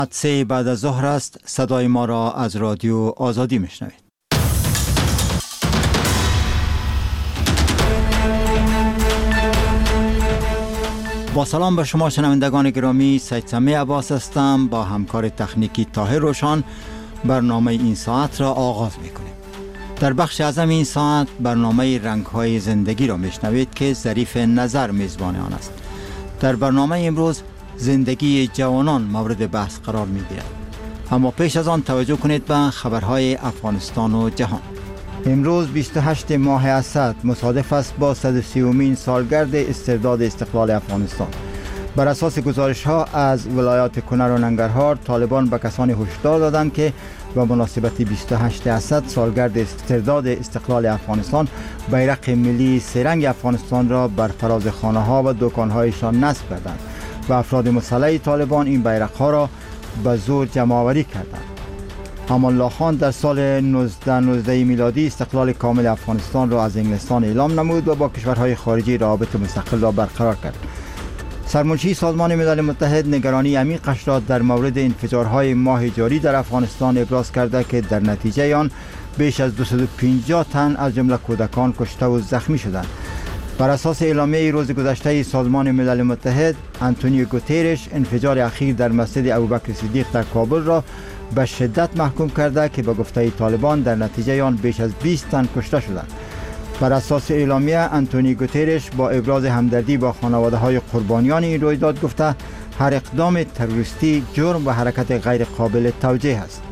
3 بعد از ظهر است. صدای ما را از رادیو آزادی میشنوید. با سلام به شما شنوندگان گرامی، سید سمیع عباس هستم. با همکار تکنیکی طاهر روشن برنامه این ساعت را آغاز میکنیم. در بخش اعظم این ساعت برنامه رنگ‌های زندگی را میشنوید که ظریف نظر میزبان آن است. در برنامه امروز زندگی جوانان مورد بحث قرار میگیرد. اما پیش از آن توجه کنید به خبرهای افغانستان و جهان. امروز 28 ماه اسد مصادف است با 130مین سالگرد استرداد استقلال افغانستان. بر اساس گزارش‌ها از ولایات کنر و ننگرهار، طالبان به کسانی هشدار دادند که به مناسبت 28 اسد سالگرد استرداد استقلال افغانستان بیرق ملی سه‌رنگ افغانستان را بر فراز خانه‌ها و دکان‌هایشان نصب کردند و افراد مسلح طالبان این بیرق‌ها را به زور جمع‌آوری کردند. امان الله خان در سال 1919 میلادی استقلال کامل افغانستان را از انگلستان اعلام نمود و با کشورهای خارجی روابط مستقل را برقرار کرد. سرمنشی سازمان ملل متحد نگرانی عمیقش را در مورد انفجارهای ماه جاری در افغانستان ابراز کرده که در نتیجه آن بیش از 250 تن از جمله کودکان کشته و زخمی شدند. بر اساس اعلامیه روز گذشته سازمان ملل متحد، آنتونیو گوترش انفجار اخیر در مسجد ابوبکر صدیق در کابل را به شدت محکوم کرده که به گفته طالبان در نتیجه آن بیش از 20 تن کشته شدند. بر اساس اعلامیه، آنتونیو گوترش با ابراز همدردی با خانواده‌های قربانیان این رویداد گفته هر اقدام تروریستی جرم و حرکت غیر قابل توجیه است.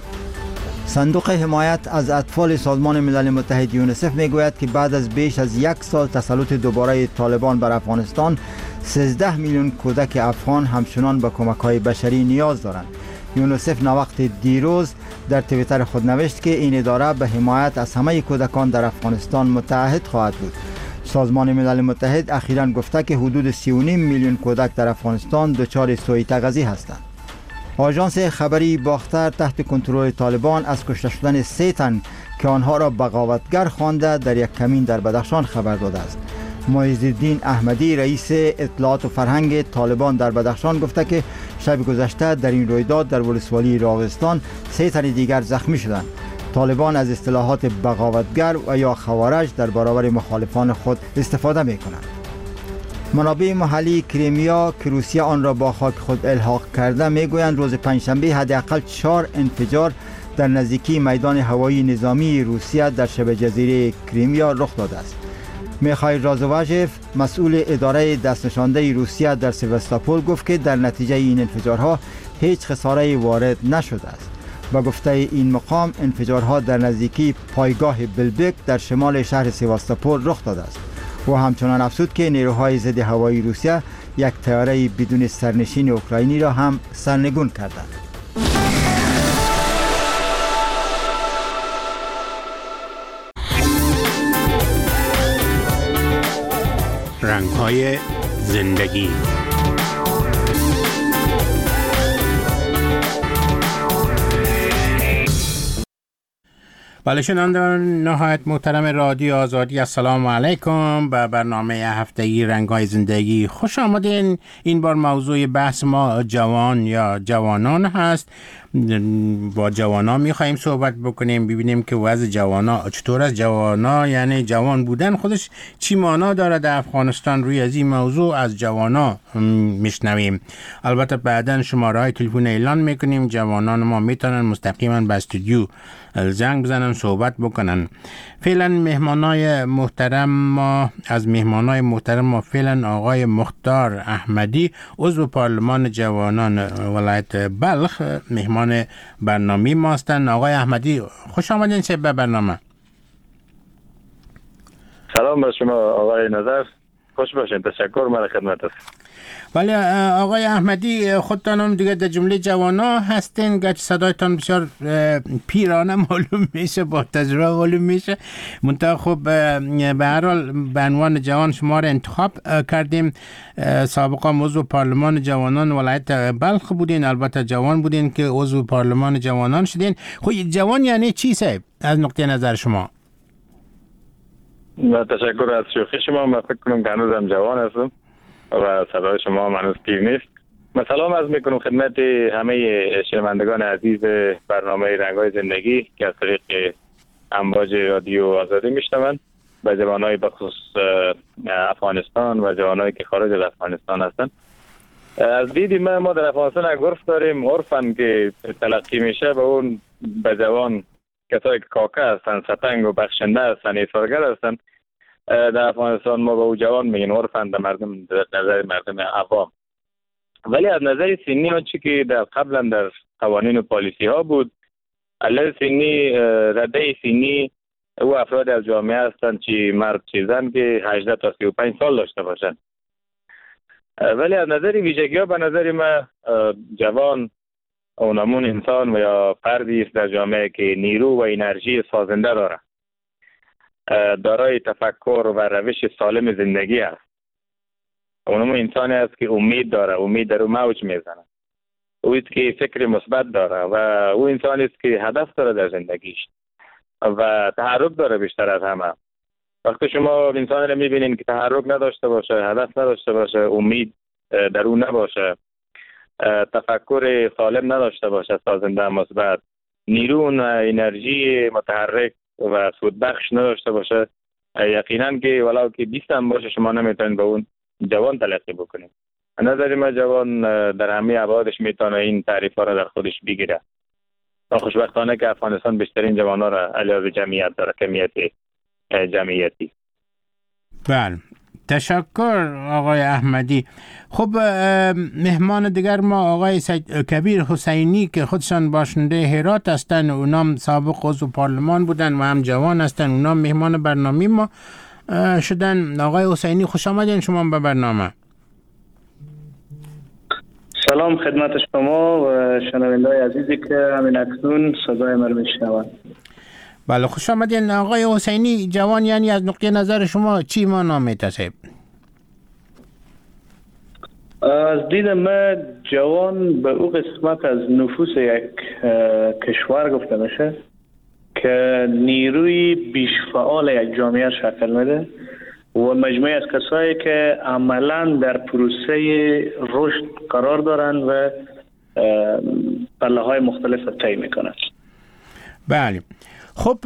صندوق حمایت از اطفال سازمان ملل متحد یونیسف میگوید که بعد از بیش از 1 سال تسلط دوباره طالبان بر افغانستان، 13 میلیون کودک افغان همچنان به کمک‌های بشری نیاز دارند. یونیسف نوقت دیروز در توییتر خود نوشت که این اداره به حمایت از همه کودکان در افغانستان متعهد خواهد بود. سازمان ملل متحد اخیراً گفته که حدود 3.5 میلیون کودک در افغانستان دچار سوء تغذیه هستند. آژانس خبری باختر تحت کنترل طالبان از کشته شدن 3 تن که آنها را بغاوتگر خوانده در یک کمین در بدخشان خبر داده است. معیزالدین احمدی رئیس اطلاعات و فرهنگ طالبان در بدخشان گفته که شب گذشته در این رویداد در ولسوالی راغستان 3 تن دیگر زخمی شدند. طالبان از اصطلاحات بغاوتگر و یا خوارج در برابر مخالفان خود استفاده می‌کنند. منابع محلی کریمیا که روسیه آن را با خاک خود الحاق کرده میگویند روز پنجشنبه حداقل 4 انفجار در نزدیکی میدان هوایی نظامی روسیه در شبه جزیره کریمیا رخ داده است. میخائیل رازوواژف مسئول اداره دستنشانده روسیه در سیواستوپول گفت که در نتیجه این انفجارها هیچ خساره وارد نشده است. با گفته این مقام انفجارها در نزدیکی پایگاه بلبک در شمال شهر سیواستوپول رخ داده است. و همچنان افزود که نیروهای ضد هوایی روسیه یک طیاره بدون سرنشین اوکراینی را هم سرنگون کردند. رنگ‌های زندگی. بله شنوندگان نهایت محترم رادیو آزادی، السلام علیکم. به برنامه هفتگی رنگ‌های زندگی خوش آمدین. این بار موضوع بحث ما جوان یا جوانان هست. با جوانان میخواییم صحبت بکنیم، ببینیم که وضع جوانا چطور است. جوانا یعنی جوان بودن خودش چی معنا داره در افغانستان. روی از این موضوع از جوانا میشنویم. البته بعداً شماره های تلفن اعلان میکنیم. جوانان ما میتونن مستقیما به استودیو زنگ بزنن، صحبت بکنن. فعلا مهمانای محترم ما فعلا آقای مختار احمدی، عضو پارلمان جوانان ولایت بلخ، مهمان برنامه ما هستند. آقای احمدی خوش آمدین به برنامه. سلام بر شما آقای نظر، خوش باشین. تشکر، من خدمت است. ولی آقای احمدی خودتان هم دیگه در جمله جوانا هستین، گرچه صدایتان بسیار پیرانه معلوم میشه، با تجربه معلوم میشه. منتها خب به هر حال به عنوان جوان شما را انتخاب کردیم. سابقا عضو پارلمان جوانان ولایت بلخ بودین، البته جوان بودین که عضو پارلمان جوانان شدین. خب جوان یعنی چی صاحب از نقطه نظر شما؟ تشکر از شوخی شما. من فکر کنم که هنوزم جوان هستم و صدای شما هنوز پیر نیست. سلام عرض میکنم خدمت همه شنوندگان عزیز برنامه رنگ‌های زندگی که از طریق امواج رادیو آزادی میشنوند و جوانای بخصوص افغانستان و جوانایی که خارج از افغانستان هستند. از دید ما در افغانستان یک عرف داریم، عرفن که تلقی میشه به اون به جوان کسایی که کاکه هستن، ستنگ و بخشنده هستن، ایثارگر هستن. در افغانستان ما به او جوان میگن، عرفن در نظر مردم عوام. ولی از نظر سنی آنچه که در قبلا در قوانین و پالیسی ها بود، علاوه سنی رده سنی او افراد از جامعه هستند چی مرد چی زن که 18 تا 35 سال داشته باشند. ولی از نظر ویژگی ها به نظر من جوان اونمون انسان و یا فردی است در جامعه که نیرو و انرژی سازنده داره، دارای تفکر و روش سالم زندگی است. اونمون انسانی است که امید داره، امید در او موج میزنه، او است که فکر مثبت داره و او انسانی است که هدف داره در زندگیش و تحرک داره بیشتر از همه. وقتی شما انسان رو میبینین که تحرک نداشته باشه، هدف نداشته باشه، امید در او نباشه، تفکر سالم نداشته باشه، سازنده مثبت، نیرو و انرژی متحرک و سودبخش نداشته باشه، یقینا که ولو که 20 هم باشه شما نمیتونید به اون جوان تلقی بکنید. نظر من جوان در همه ابعادش میتونه این تعریف ها را در خودش بگیره. خوشبختانه که افغانستان بیشترین جوان ها را علاوه جمعیت داره، کمیت جمعیتی. بله، تشکر آقای احمدی. خب مهمان دیگر ما آقای سید کبیر حسینی که خودشان باشنده هرات هستند، اونام سابق عضو پارلمان بودن و هم جوان هستند، اونام مهمان برنامه ما شدن. آقای حسینی خوش آمدین شما به برنامه. سلام خدمت شما و شنونده‌های عزیزی که همین اکنون صدای من میشنوند. بله خوش آمدین آقای حسینی. جوان یعنی از نقطه نظر شما چی معنا می‌تصیب؟ از دید من جوان به او قسمت از نفوس یک کشور گفته میشه که نیروی بیش فعال یک جامعه شکل میده و مجموعه از کسایی که عملا در پروسه رشد قرار دارند و پله‌های مختلف طی میکنند. بله خب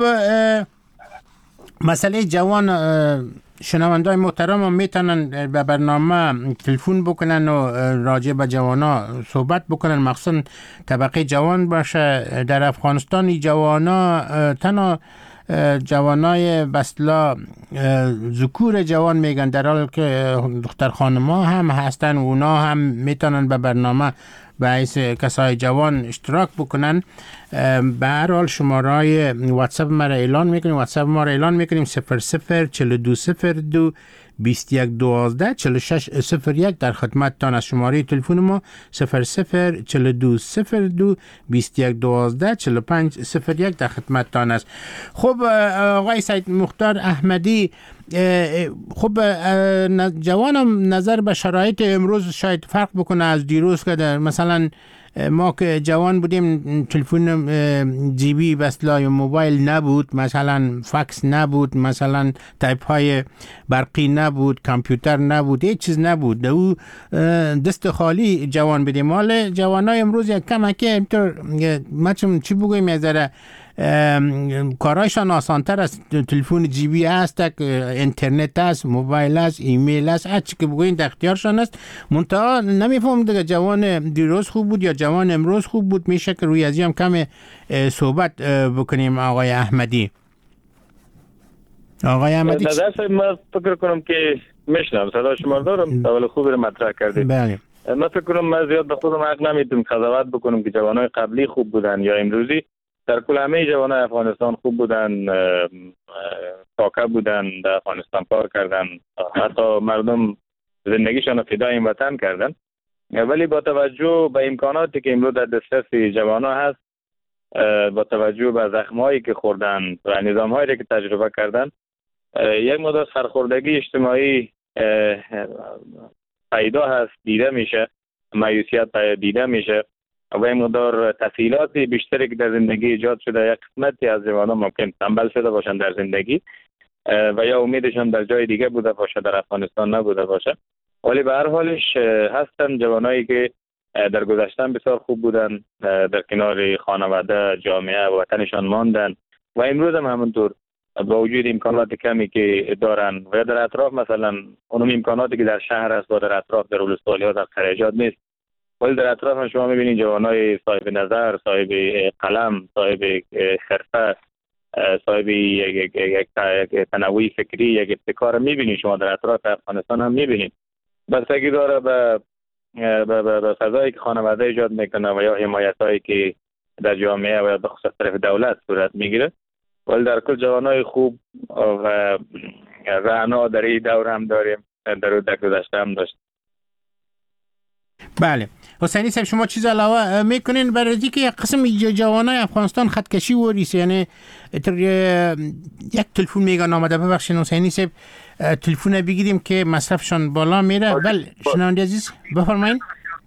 مسئله جوان شنوندای محترم هم میتونن به برنامه تلفن بکنن و راجع به جوانا صحبت بکنن، مخصوصا طبقه جوان باشه. در افغانستان جوانا تنها جوانای بسلا ذکور جوان میگن، در حالی که دختر خانما هم هستن و اونا هم میتونن به برنامه به حیث کسای جوان اشتراک بکنن. به هر حال شماره واتساپ ما را اعلان میکنیم. واتساپ ما را اعلان میکنیم 004202 2112 4601 در خدمتتان از شماره تلفن ما 004202 2112 4501 در خدمتتان است. خب آقای سید مختار احمدی، خب جوانم نظر به شرایط امروز شاید فرق بکنه از دیروز که مثلا ما که جوان بودیم تلفن جیبی بسلای موبایل نبود، مثلا فکس نبود، مثلا تایپ های برقی نبود، کامپیوتر نبود، هیچ چیز نبود. او دست خالی جوان بودیم. مال جوانای امروز یک کم که اینطور چی بگویم یه ذره کارایشان آسانتر است. تلفن جیبی هست، اینترنت است، موبایل است، ایمیل است، هر چی که بگوین در اختیارشان است. منتها نمیفهم دیگه جوان دیروز خوب بود یا جوان امروز خوب بود. میشه که روی ازی هم کم صحبت بکنیم. آقای احمدی نظر من فکر کنم که میشنم صدا شما دارم، سوال خوبی رو مطرح کردید. بله من فکر کنم من زیاد به خودم حق نمیتونم قضاوت بکنم که جوانای قبلی خوب بودن یا امروزی. در کل همه جوانای افغانستان خوب بودن، کاکه بودن، در افغانستان کار کردن، حتی مردم زندگیشان رو فدای این وطن کردن. ولی با توجه به امکاناتی که امروز در دسترس جوانا هست، با توجه به زخم‌هایی که خوردن و نظام‌هایی که تجربه کردن، یک مقدار سرخوردگی اجتماعی پیدا هست، دیده میشه، مایوسیت دیده میشه و این مقدار تسهیلات بیشتری که در زندگی ایجاد شده. یک قسمتی از جوانان ممکن تنبل شده باشن در زندگی و یا امیدشان در جای دیگه بوده باشه، در افغانستان نبوده باشه. ولی به هر حالش هستن جوانایی که در گذشته بسیار خوب بودن، در کنار خانواده، جامعه و وطنشان ماندن و امروز هم همونطور با وجود امکانات کمی که دارن و در اطراف مثلا اون امکاناتی که در شهر است و در اطراف در ولسوالی ها در قریجات نیست، ولی در اطراف هم شما میبینید جوانای صاحب نظر، صاحب قلم، صاحب حرفه، صاحب یک تنوع فکری، یک ابتکار میبینید شما در اطراف افغانستان هم میبینید. بستگی داره به فضایی که خانواده ایجاد میکنه و یا حمایتایی که در جامعه و یا بخصوص طرف دولت صورت میگیره. ولی در کل جوانای خوب و رعنا در این دور هم داریم، در گذشته هم داشت. بله حسینی صاحب، شما چیز علاوه میکنین برای اینکه یک قسم جوانای افغانستان خطکشی وریسه، یعنی یک تلفن میگن آمده، ببخشید حسینی صاحب تلفن بگیریم که مصرفشان بالا میره. بله شنونده عزیز بفرمایید.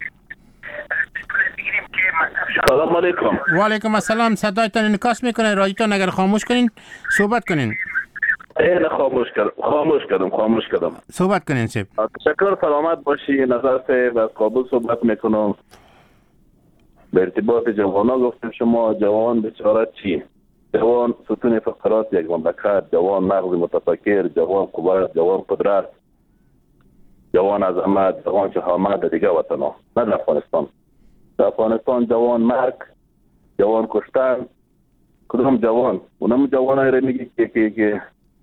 سلام علیکم. و علیکم السلام. صدایتان انعکاس میکنه، رادیوتان اگر خاموش کنین صحبت کنین. نه خاموش کردم. صحبت کنین صاحب. تشکر، سلامت باشی. نظر صاحب از کابل صحبت میکنم. به ارتباط جوانان گفتم شما جوان بیچاره چی؟ جوان ستون فقرات یک مملکت، جوان مغز متفکر، جوان قوت، جوان قدرت، جوان عظمت، جوان شهامت در دیگه وطن‌ها، نه در افغانستان. در افغانستان جوان مرگ، جوان کشتن، کدام جوان؟ اونم جوانایی را میگی که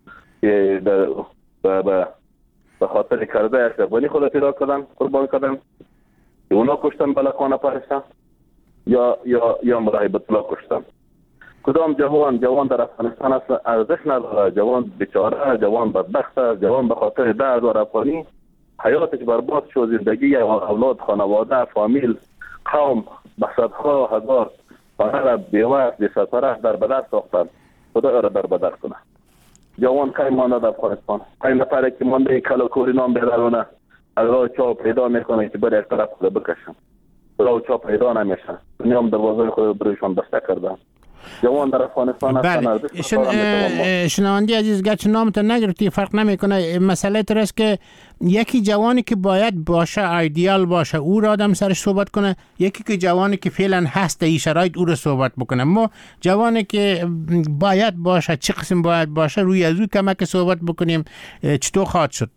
به خاطر کرده اشرفانی خود پیدا کردن، قربان کردن، که اونا کشتن بلکانه پرستن یا مراهبت الله کشتن. کدام جوان در افغانستان اصلا ارزش نداره؟ جوان بیچاره، جوان بدبخت، جوان به خاطر درد و افغانی حیاتش برباد شد، زندگی اولاد، خانواده، فامیل، قوم به صدها هزار خانه بیوه بی‌ستاره در بدر ساختن. خدا را در بدر کنه. جوان کای مانده در افغانستان، کای نفره که مانده کلا کوری نام بیدارونه اگر چا پیدا میکنه که بر یک طرف خود بکشن، راه چا پیدا نمیشه. دنیا هم دروازه خود بروشان بسته کردن. جوان در افغانستان بله. شنوندی عزیز گرچه نامتون نگرفتی فرق نمیکنه. مسئله تر است که یکی جوانی که باید باشه، ایدیال باشه، او را آدم سرش صحبت کنه، یکی که جوانی که فعلا هست این شرایط او را صحبت بکنه. ما جوانی که باید باشه، چه قسم باید باشه، روی از او کمک صحبت بکنیم چطور خواهد شد؟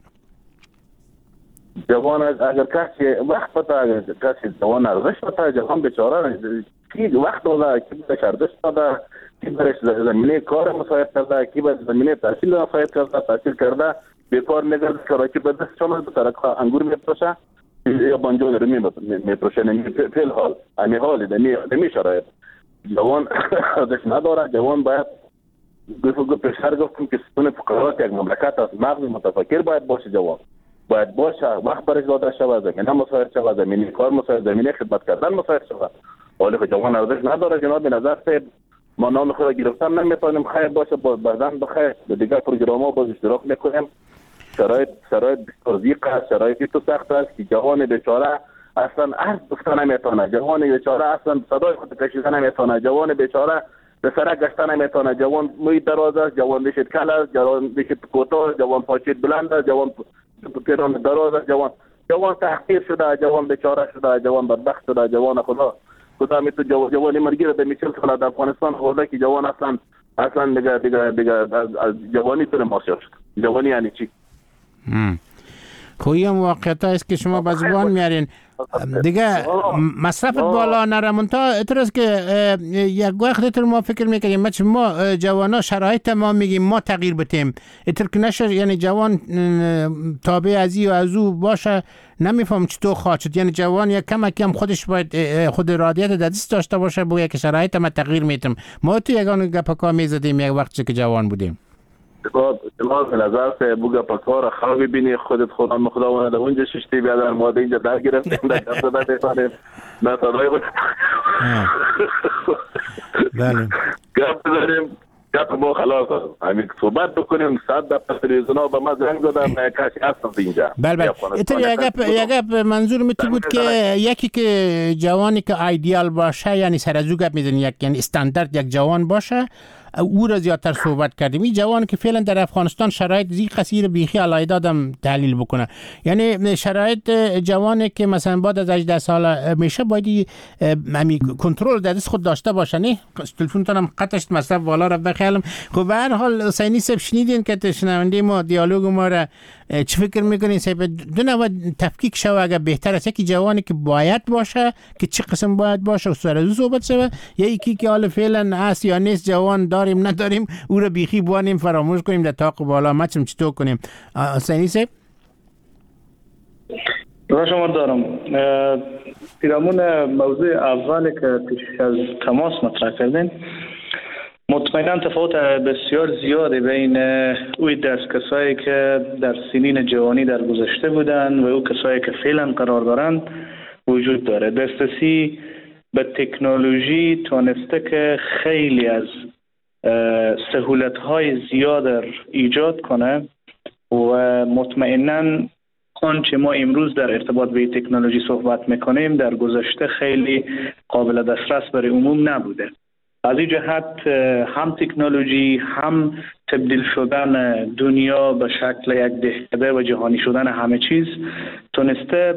جوان اگر کسی وقت بتا، اگر کسی جوان ارزش بتا، جوان بیچاره کی وقت داده، کی بهش ارزش داده، کی برش زمینه کار مساعد کرده، کی به زمینه تحصیل مساعد کرده، تحصیل کرده بیکار نگرد که که به دست شما به طرف انگور میپروشه یا بانجو رو میپروشه. فی الحال امی حال دمی شرایط جوان ارزش نداره. جوان باید پیشتر گفتم که ستون فقرات یک مملکت است، مغز متفکر باید باشه. جوان باید باشه، وقت برش داده شود، زمینه مساعد شود، زمینه کار مساعد، زمینه خدمت کردن مساعد شود. ولی که جوان ارزش نداره. جناب نظر صاحب ما نام خود گرفتن نمیتونیم، خیر باشه بعدن بخیر دیگر پروگرام ها باز اشتراک میکنیم. شرایط بسیار ضیق است، شرایطی تو سخت است که جوان بیچاره اصلا عرض گفتن نمیتونه، جوان بیچاره اصلا صدای خود کشیدن نمیتونه، جوان بیچاره به سرک گشتن نمیتونه، جوان موی دراز است، جوان ریشت کل است، جوان ریشت کوتاه، جوان پاچید بلند است، جوان پیران دراز است، جوان تحقیر شده، جوان بیچاره شده، جوان بدبخت شده. جوان خدا می تو جوانی مرگی رو به میچل سال در افغانستان خورده که جوان اصلا دیگه از جوانی تو ماسیار شد. جوانی یعنی چی؟ خویی هم واقعیت است که شما به زبان میارین دیگه مصرفت بالا نره. منتها اترس که یک وقت ما فکر میکنیم ما جوانا شرایط ما میگیم ما تغییر بتیم اتر که نشه، یعنی جوان تابع ازی و از او باشه نمیفهم چطور خواهد شد. یعنی جوان یک کم خودش باید خود ارادیت دست داشته باشه بگه که شرایط ما تغییر میتم. ما تو یگان گپکا میزدیم یک وقتی که جوان بودیم. شما به نظر سه بوگا پکار خواب ببینی خودت خدا در اونجا ششتی بیادر ماده اینجا در گرفتیم در کسا در دیفانیم نه تدایی بود. بله گفت بزنیم گفت ما خلاص همین صحبت بکنیم 100 دفعه تلویزیونا به ما زنگ دادن کسی هستم اینجا. بله اتر یک منظور میتو بود که یکی که جوانی که ایدیال باشه یعنی سر از او گپ میزنی، یعنی استاندارد یک جوان باشه او را زیادتر صحبت کردیم. این جوان که فعلا در افغانستان شرایط زی قصیر بیخی علایه دادم تحلیل بکنه، یعنی شرایط جوانی که مثلا بعد از 18 سال میشه باید همی کنترل در دست خود داشته باشه. نه تلفنتونم قطعش مصرف والا را بخیالم. خب به هر حال حسینی صاحب شنیدین که شنونده ما دیالوگ ما را چی فکر میکنین صاحب؟ دو نوع تفکیک شو اگر بهتر است، یکی جوانی که باید باشه که چه قسم باید باشه و سر از صحبت شوه، یا یکی که حالا فعلا هست یا نیست، جوان داریم نداریم او را بیخی بوانیم فراموش کنیم در طاق بالا مچم چطور کنیم. حسینی صاحب را شما دارم پیرامون موضوع اولی که پیش از تماس مطرح کردین، مطمئنا تفاوت بسیار زیادی بین اوی دست کسایی که در سنین جوانی در گذشته بودن و او کسایی که فعلا قرار دارند وجود داره. دسترسی به تکنولوژی تونسته که خیلی از سهولت‌های زیاد ایجاد کنه و مطمئنا آنچه ما امروز در ارتباط به تکنولوژی صحبت میکنیم در گذشته خیلی قابل دسترس برای عموم نبوده. از این جهت هم تکنولوژی هم تبدیل شدن دنیا به شکل یک دهکده و جهانی شدن همه چیز تونسته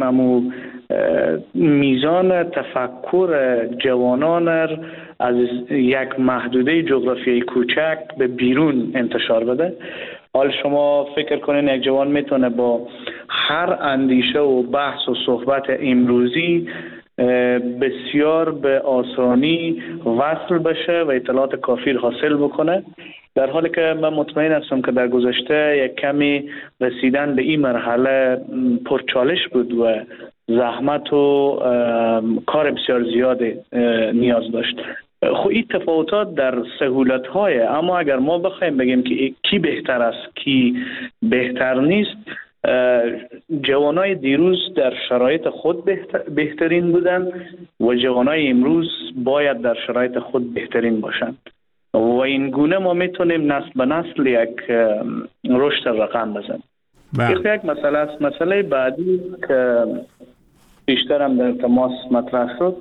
میزان تفکر جوانان از یک محدوده جغرافیایی کوچک به بیرون انتشار بده. حال شما فکر کنین یک جوان میتونه با هر اندیشه و بحث و صحبت امروزی بسیار به آسانی وصل بشه و اطلاعات کافی حاصل بکنه، در حالی که من مطمئن هستم که در گذشته یک کمی رسیدن به این مرحله پرچالش بود و زحمت و کار بسیار زیاده نیاز داشت. خب این تفاوتات در سهولت‌های، اما اگر ما بخوایم بگیم که کی بهتر است کی بهتر نیست، جوانای دیروز در شرایط خود بهترین بودن و جوانای امروز باید در شرایط خود بهترین باشند و این گونه ما میتونیم نسل به نسل یک رشد رقم بزنیم. یک مسئله است. مسئله بعدی که بیشتر هم در تماس مطرح شد،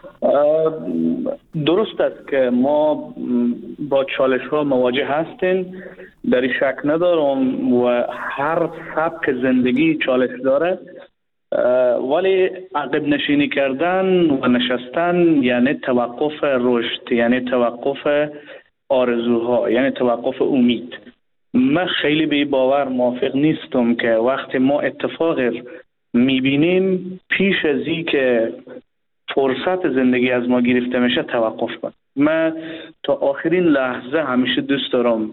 درست است که ما با چالش ها مواجه هستیم، در این شک ندارم و هر سبک زندگی چالش داره، ولی عقب نشینی کردن و نشستن یعنی توقف رشد، یعنی توقف آرزوها، یعنی توقف امید. من خیلی به باور موافق نیستم که وقتی ما اتفاق میبینیم پیش از این که فرصت زندگی از ما گرفته میشه توقف کنیم. من تا آخرین لحظه همیشه دوست دارم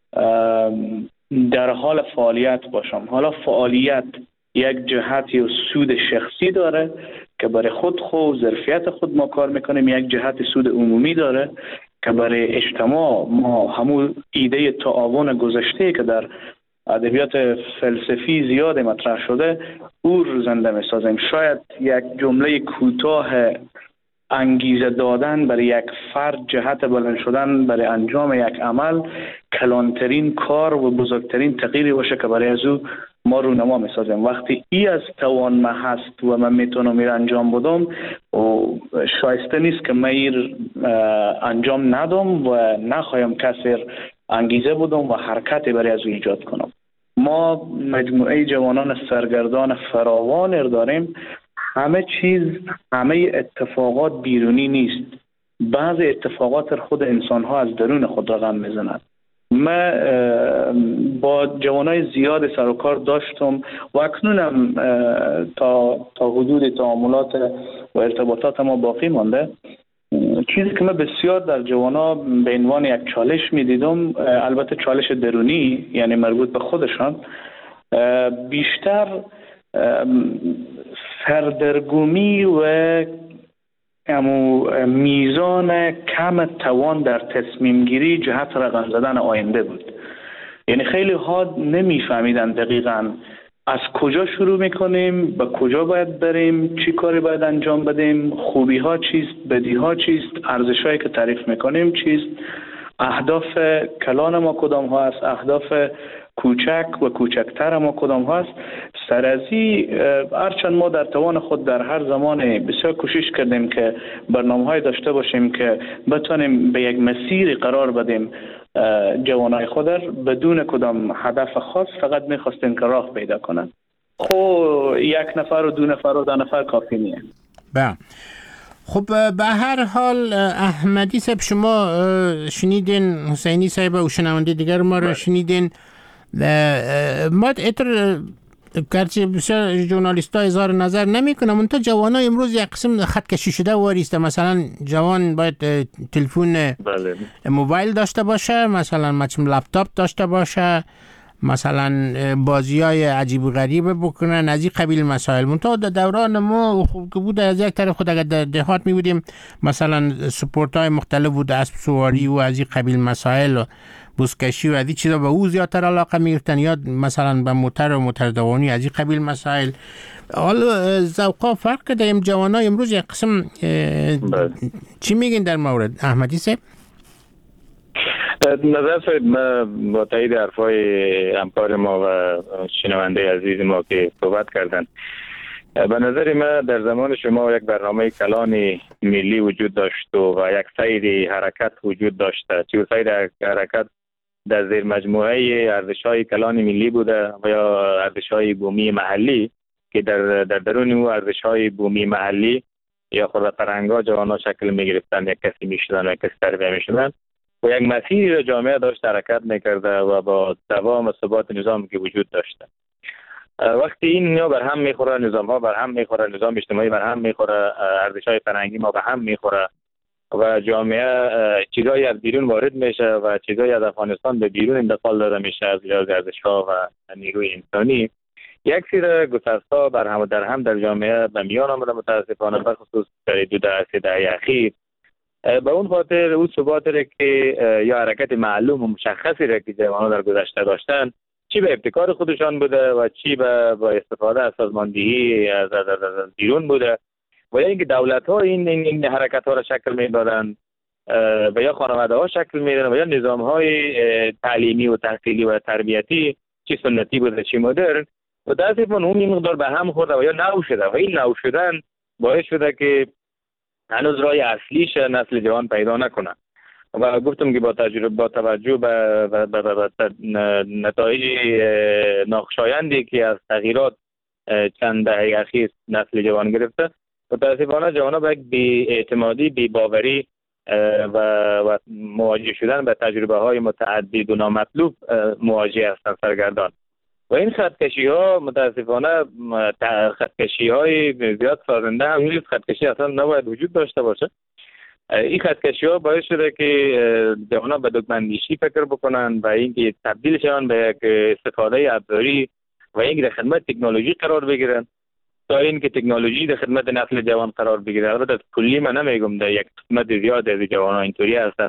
در حال فعالیت باشم. حالا فعالیت یک جهتی و سود شخصی داره که برای خود ظرفیت خود ما کار میکنیم، یک جهت سود عمومی داره که برای اجتماع ما همون ایده تعاون گذشته که در ادبیات فلسفی زیاد مطرح شده او رو زنده میسازیم. شاید یک جمله کوتاه انگیزه دادن برای یک فرد جهت بلند شدن برای انجام یک عمل کلانترین کار و بزرگترین تغییری باشه که برای از او ما رونما میسازیم. وقتی ای از توان ما هست و من میتونم این انجام بدم و شایسته نیست که من این انجام ندم و نخوایم کسی انگیزه بدم و حرکتی برای از او ایجاد کنم. ما مجموعه جوانان سرگردان فراوان داریم. همه چیز، همه اتفاقات بیرونی نیست. بعضی اتفاقات خود انسان ها از درون خود رقم میزنند. من با جوانای زیاد سر و کار داشتم و اکنونم تا حدود تعاملات و ارتباطات ما باقی مانده. چیزی که من بسیار در جوانا به عنوان یک چالش میدیدم، البته چالش درونی یعنی مربوط به خودشان، بیشتر سردرگمی و میزان کم توان در تصمیم گیری جهت رقم زدن آینده بود. یعنی خیلی ها نمیفهمیدن دقیقاً از کجا شروع میکنیم، به کجا باید بریم، چی کاری باید انجام بدیم، خوبی ها چیست، بدی ها چیست، ارزش هایی که تعریف میکنیم چیست، اهداف کلان ما کدام ها است، اهداف کوچک و کوچکتر ما کدام هست. سر از هرچند ما در توان خود در هر زمان بسیار کوشش کردیم که برنامه‌های داشته باشیم که بتونیم به یک مسیر قرار بدیم جوانای خود بدون کدام هدف خاص، فقط می‌خواستیم که راه پیدا کنن. خب یک نفر و دو نفر و ده نفر کافی نیست. بله. خب به هر حال احمدی صاحب شما شنیدین، حسینی صاحب و شنونده دیگر ما را شنیدین. ما اتر گرچه بسیار ژورنالیست‌ها اظهار نظر نمی‌کنن، منتها جوان‌ها امروز یک قسم خط کشی شده واریسته. مثلا جوان باید تلفن موبایل داشته باشه، مثلا لپتاپ داشته باشه، مثلا بازی‌های عجیب و غریب بکنن، از این قبیل مسائل. منتها در دوران ما خوب که بود، از یک طرف خود اگر در دهات می بودیم مثلا سپورت‌های مختلف بود، اسب سواری و از این قبیل مسائل و بزکشی و از این چیزا به او زیادتر علاقه می‌گرفتن، یا مثلا به موتر و موتردوانی از این قبیل مسائل. حالا ذوقا فرق کرده. جوان‌ها امروز یک قسم چی میگین در مورد احمدی صاحب؟ نظر شاید ما با تایید حرفای همکار ما و شنونده عزیز ما که صحبت کردن، به نظر ما در زمان شما یک برنامه کلان ملی وجود داشت و یک سیر حرکت وجود داشت. چه سیر حرکت در زیر مجموعه ارزش‌های کلان ملی بوده و یا ارزش‌های بومی محلی که در درون او ارزش‌های بومی محلی یا خود فرهنگ‌ها جوان‌ها شکل می‌گرفتن، یک کسی می‌شدن و یک کسی تربیه می‌شدن و یک مسیری را جامعه داشت حرکت می‌کرده و با دوام ثبات نظام که وجود داشته. وقتی این بر هم میخوره، نظام‌ها بر هم میخوره، نظام اجتماعی بر هم میخوره، ارزش‌های فرهنگی ما به هم میخوره و جامعه چیزایی از بیرون وارد میشه و چیزایی از افغانستان به بیرون انتقال داده میشه از لحاظ ارزش‌ها و نیروی انسانی. یک سری گسسته‌ها بر هم و در هم در جامعه به میان آمده متاسفانه، به خصوص در 2 دهه اخیر. به اون خاطر اون ثباتی را که یا حرکت معلوم و مشخصی را که جوانان در گذشته داشتن، چی به ابتکار خودشان بوده و چی با استفاده از سازماندهی از بیرون بوده و یا اینکه دولت‌ها این حرکت‌ها را شکل می‌دادن و یا خانواده‌ها شکل می‌دادن و یا نظام‌های تعلیمی و تحصیلی و تربیتی چی سنتی بوده چی مدرن، و متأسفانه اون این مقدار به هم خورده و یا نو شده و این نو شدن باعث شده که هنوز راه اصلیش نسل جوان پیدا نکنه. و گفتم که با توجه به نتایج ناخوشایندی که از تغییرات چند دهه اخیر نسل جوان گرفته، متاسفانه جوان‌ها به یک بی‌اعتمادی، بی‌باوری و مواجه شدن به تجربه‌های متعدد و نامطلوب مواجه هستند سرگردان. و این خطکشی‌ها متاسفانه خطکشی‌های زیاد سازنده هم نیست. خطکشی اصلا نباید وجود داشته باشه. این خطکشی‌ها باعث شده که جوانان به دگم‌اندیشی فکر بکنن و اینکه تبدیل شون به یک استفاده ابزاری و اینکه در خدمت تکنولوژی قرار بگیرن تا اینکه تکنولوژی در خدمت نسل جوان قرار بگیره. البته کلی من نمیگم، در یک قسمت زیاد از جوانان اینطوری هستن،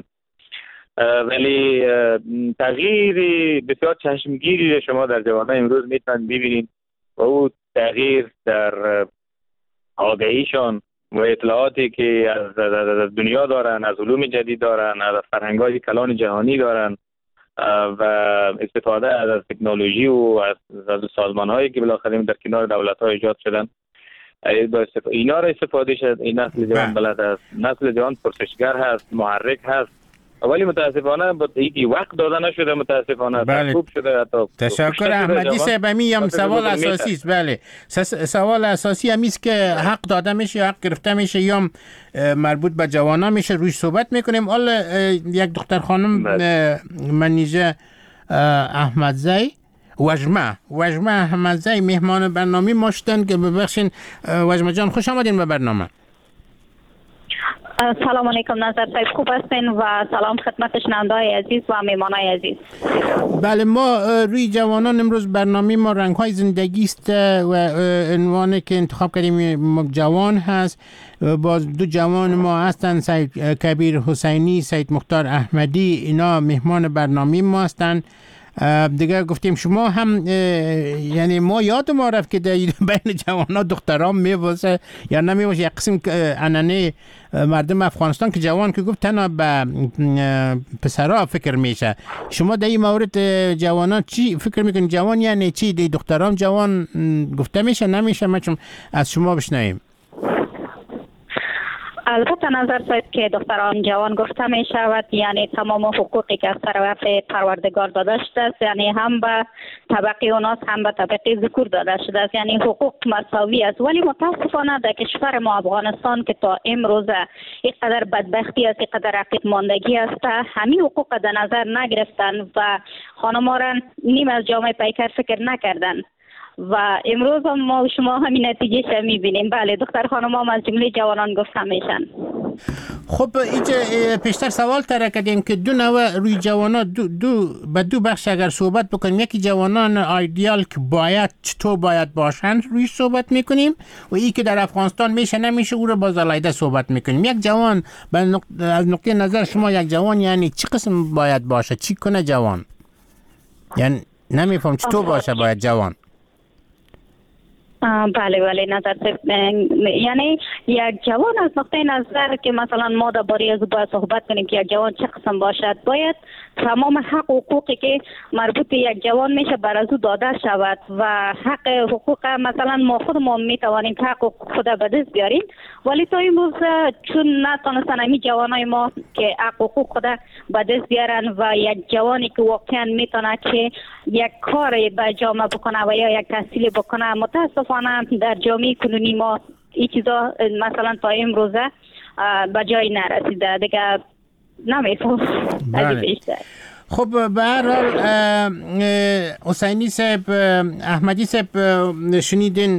ولی تغییر بسیار چشمگیری شما در جوانان امروز میتونید ببینید و او تغییر در آگاهیشان و اطلاعاتی که از دنیا دارن، از علوم جدید دارن، از فرهنگ‌های کلان جهانی دارن و استفاده از تکنولوژی و از سازمان‌هایی که بالاخره در کنار دولت‌ها ایجاد شدن، اینا را استفاده شد. این نسل جوان بلد است، نسل جوان پرسشگر هست، محرک هست، ولی متاسفانه با اینکه وقت داده نشده، متاسفانه خوب شده. تشکر احمدی صاحب. هم سوال اساسی است. بله، سوال اساسی هم است که حق داده میشه یا حق گرفته میشه یا مربوط به جوانان میشه، روش صحبت میکنیم. حالا یک دختر خانم منیژه احمدزی وجمه احمدزی مهمان برنامه ما شدن که ببخشین وجمه جان خوش آمدین به برنامه. سلام علیکم نظر صاحب، خوب هستین؟ و سلام خدمت شنونده‌های عزیز و مهمانای عزیز. بله، ما روی جوانان امروز برنامه ما رنگ‌های زندگی است و عنوانی که انتخاب کردیم جوان هست. باز دو جوان ما هستن، سید کبیر حسینی، سید مختار احمدی، اینا مهمان برنامه ما هستن. دیگه گفتیم شما هم یعنی ما یاد ما رفت که در بین جوان‌ها دختران میواسه یا نمیواسه. یک قسم انانه مردم افغانستان که جوان که گفت تنها به پسرها فکر میشه. شما در این مورد جوانان چی فکر میکنید؟ جوان یعنی چی؟ دی دختران جوان گفته میشه نمیشه؟ ما چون از شما بشنویم. البته نظر دارید که دختران جوان گفته می شود، یعنی تمام حقوقی که از طرف پروردگار داده شده است، یعنی هم به طبقه اوناس هم به طبقه ذکور داده شده است، یعنی حقوق مساوی است. ولی متاسفانه در کشور ما افغانستان که تا امروز اینقدر بدبختی است، اینقدر عقب ماندگی است، همین حقوق در نظر نگرفتن و خانم‌ها را نیم از جامعه پیکر فکر نکردن و امروز هم ما و شما همین نتیجه میبینیم. بله، دختر خانم هم از جمله جوانان گفته میشن. خب اینجا پیشتر سوال طرح کردیم که دو نوع روی جوانان دو بخش اگر صحبت بکنیم، یکی جوانان ایدئال که باید چطور باید باشند روی صحبت میکنیم و این که در افغانستان میشه نمیشه او رو باز علیحده صحبت میکنیم. یک جوان از نقطه نظر شما یک جوان یعنی چی قسم باید باشه؟ چی کنه جوان؟ یعنی نمیفهم چطور باشه باید جوان. بله نظر یعنی یک جوان از نقطه نظر که مثلا ما درباره از باید صحبت کنیم که یک جوان چه قسم باشد، باید تمام حق و حقوقی که مربوط به یک جوان میشه بر از او داده شود و حق حقوق مثلا ما خودمون میتوانیم حق خود به دست بیاریم، ولی تا امروز چون نتونستن همین جوانای ما که حق و حقوق خود به دست بیارن و یک جوانی که واقعا میتونه که یک کار به جامعه بکنه و یا یک تحصیل بکنه، متاسفانه در جامعه کنونی ما این چیزا مثلا تا امروزه به جای نرسیده دیگه. نمیفهم. خب به هر حال حسینی صاحب، احمدی صاحب، شنیدین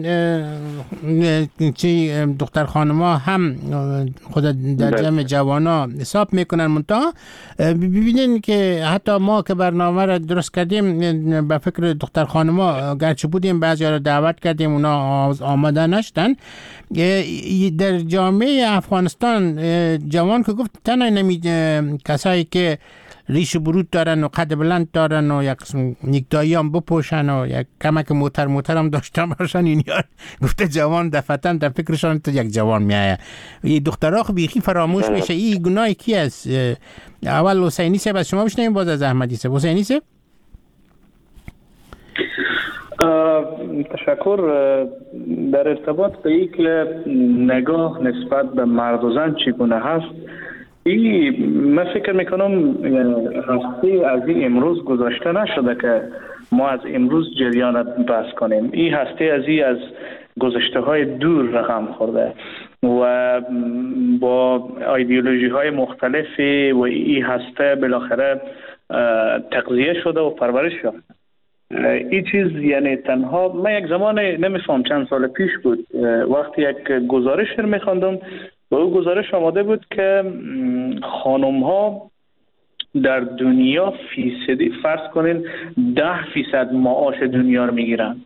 چی دختر خانما هم خود در جمع جوانا حساب میکنن، منتها ببینین که حتی ما که برنامه را درست کردیم به فکر دختر خانما گرچه بودیم بعضی را دعوت کردیم اونا آماده نشدن. در جامعه افغانستان جوان که گفت تنها نمی کسایی که ریش برود دارن و قد بلند دارن و یک قسم نیکدایی هم بپوشن و یک کمک موتر هم داشته باشن، این یار گفته جوان دفعتن در فکرشان تو یک جوان میایه. این دخترها خب بیخی فراموش میشه. این گناه کی است؟ اول حسینی صاحب از شما بشنویم، باز از احمدی صاحب. حسینی صاحب. تشکر. در ارتباط به این که نگاه نسبت به مرد و زن چگونه هست، من فکر میکنم هسته از این امروز گذاشته نشده که ما از امروز جریان بحث کنیم. این هسته از گذشته های دور رقم خورده و با ایدئولوژی های مختلفی و این هسته بالاخره تغذیه شده و پرورش یافته. این چیز یعنی تنها من یک زمان نمیفهم چند سال پیش بود وقتی یک گزارش رو میخواندم و او گزارش آماده بود که خانم ها در دنیا فیصدی فرض کنین 10% معاش دنیا رو میگیرن،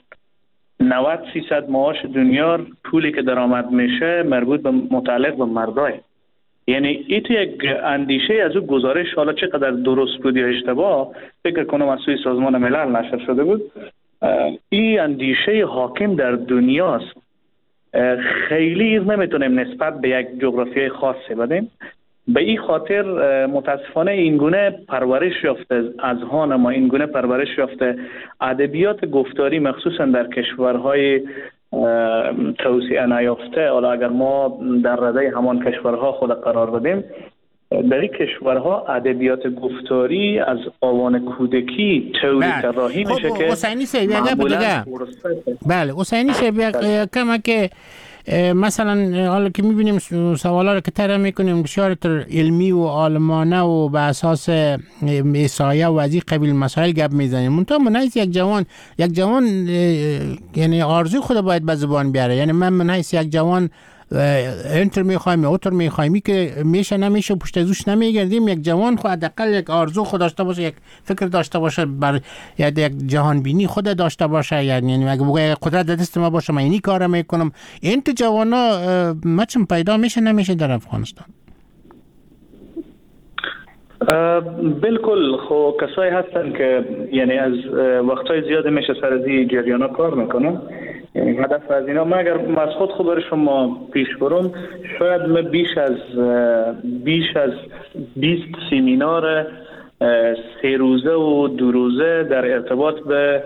90% معاش دنیا پولی که درآمد میشه مربوط به متعلق به مردای. یعنی این تو یک اندیشه از او گزارش، حالا چقدر درست بود یا اشتباه فکر کنم از سوی سازمان ملل نشر شده بود، این اندیشه حاکم در دنیاست. خیلی نمیتونیم نسبت به یک جغرافیای خاصی بدیم. به این خاطر متاسفانه اینگونه پرورش یافته اذهان ما، اینگونه پرورش یافته ادبیات گفتاری مخصوصا در کشورهای توسعه نیافته. حالا اگر ما در رده همان کشورها خود قرار بدیم، در این کشورها ادبیات گفتاری از آوان کودکی طوری طراحی میشه که حسینی صاحب بله حسینی صاحب کما که مثلا حالا که میبینیم سوالا رو که طرح میکنیم بسیار علمی و عالمانه و به اساس احصایه و از این قبیل مسائل گپ میزنیم، منتها منحیث یک جوان یعنی آرزوی خود باید به زبان بیاره. یعنی من منحیث یک جوان انتر میخوایم یا اوتر میخوایم که میشه نمیشه پشت ازوش نمیگردیم. یک جوان خود حداقل یک آرزو خود داشته باشه، یک فکر داشته باشه، بر یک جهان بینی خود داشته باشه. یعنی اگه بگه قدرت دست ما باشه من اینی کارو میکنم. این تو جوانا مچم پیدا میشه نمیشه در افغانستان؟ بالکل. خب کسایی هستن که یعنی از وقتای زیاد میشه سر از این جریانا کار میکنن. یعنی هدف از اینا، من اگر از خود خبر شما پیش برم، شاید من بیش از 20 سمینار 3 روزه و 2 روزه در ارتباط به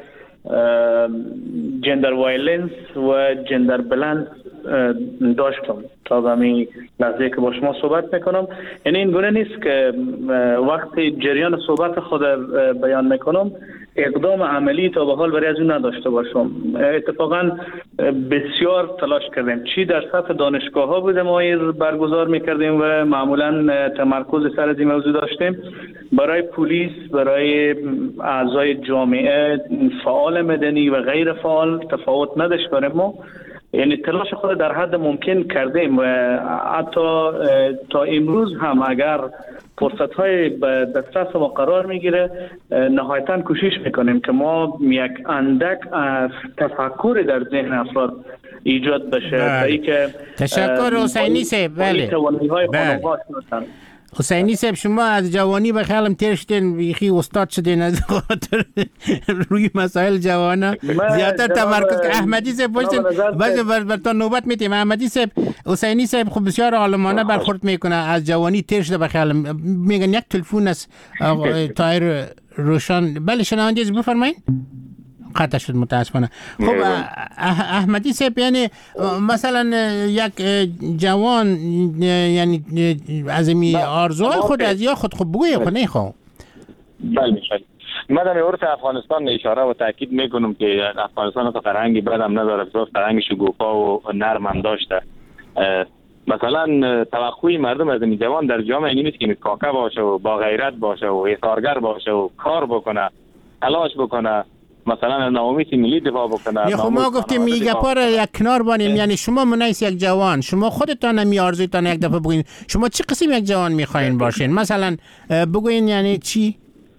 جندر وایلنس و جندر بلند داشتم تا به همین لحظه که با شما صحبت میکنم. یعنی این گونه نیست که وقتی جریان صحبت خود بیان میکنم اقدام عملی تا به حال برای از اون نداشته باشم. اتفاقا بسیار تلاش کردیم، چی در سطح دانشگاه ها بودیم ما برگزار میکردیم و معمولا تمرکز سر از این موضوع داشتیم. برای پلیس، برای اعضای جامعه، فعال مدنی و غیر فعال تفاوت نداشت برای ما. یعنی تلاش خود در حد ممکن کردیم و حتی تا امروز هم اگر فرصت های به دسترس ما قرار میگیره نهایتاً کوشش میکنیم که ما یک اندک تفکر در ذهن افراد ایجاد بشه. تشکر حسینی صاحب. بله حسینی صاحب، شما از جوانی به خیالم تیر شدین، بیخی استاد شدین از خاطر روی مسائل جوانا زیادتر تمرکز. احمدی صاحب باشین بر نوبت میتیم. احمدی صاحب، حسینی صاحب خب بسیار عالمانه برخورد میکنه، از جوانی تیر شده به خیالم. میگن یک تلفن از طاهر روشن. بله شنونده بفرمایید. قطع شد متاسفانه. خب احمدی صاحب، یعنی مثلا یک جوان یعنی از می آرزوهای خود از یا خود بگویه خود نیخواه. بله من در مورد افغانستان اشاره و تاکید میکنم که افغانستان تا فرهنگی بدم نداره، بسیار فرهنگ شگوفا و نرم هم داشته. مثلا توقعی مردم از این جوان در جامعه این نیست که کاکا باشه و با غیرت باشه و ایثارگر باشه و کار بکنه، تلاش بکنه، مثلا ناامید ملی دفاع بکنه. خب ما گفتیم میگه پر یک کنار بانیم. یعنی شما منیس یک جوان، شما خودتان نمی آرزویتان یک دفعه بگوین شما چی قسم یک جوان میخواین باشین؟ مثلا بگوین یعنی چی؟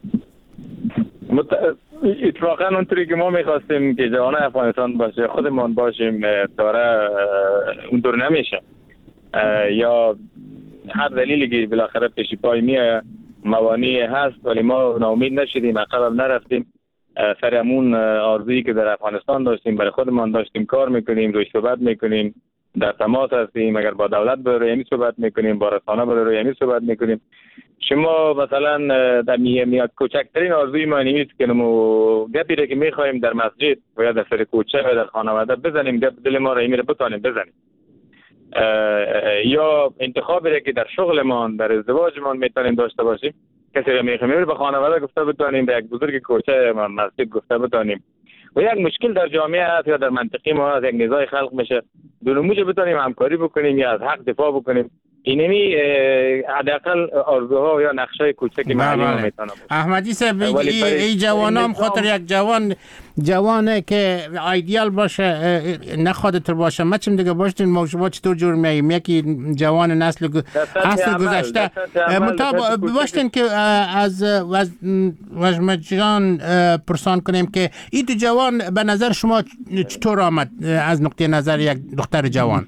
اتفاقا اونطوری که ما میخواستیم که جوان افغانستان باشه خودمان باشیم داره اونطور نمیشه، یا هر دلیلی که بالاخره پیش پای میاد موانعی هست، ولی ما ناامید نشدیم، عقب نرفتیم. سر همون آرزویی که در افغانستان داشتیم برای خودمان داشتیم کار میکنیم، روی صحبت میکنیم، در تماس هستیم. اگر با دولت برای صحبت میکنیم، با رسانه برای صحبت میکنیم. شما مثلا در میاد کوچکترین آرزوی ما نیست که نمو گپی را که میخوایم در مسجد و یا در سر کوچه و در خانواده بزنیم، گپ دل ما را میره بتانیم بزنیم، یا انتخابی را که در شغلمان، در ازدواجمان میتونیم داشته باشیم. کسی را میخوایم به خانواده گفته بتانیم، به یک بزرگ کوچه مسجد گفته بتانیم. و یک مشکل در جامعه هست یا در منطقه ما هست، یک نزاع خلق میشه، دونموجه بتانیم همکاری بکنیم یا از حق دفاع بکنیم. اینمی حداقل آرزوها یا نقشه کوچکی معلوم میتونه باشه. احمدی صاحب، این جوانام خاطر یک جوانه که ایدئال باشه نخوادتر باشه، ما چیم دیگه باشتین ما شما چطور جور میاییم؟ یکی جوان نسل گذشته باشتین که از وجمجان پرسان کنیم که این دو جوان به نظر شما چطور آمد از نقطه نظر یک دختر جوان؟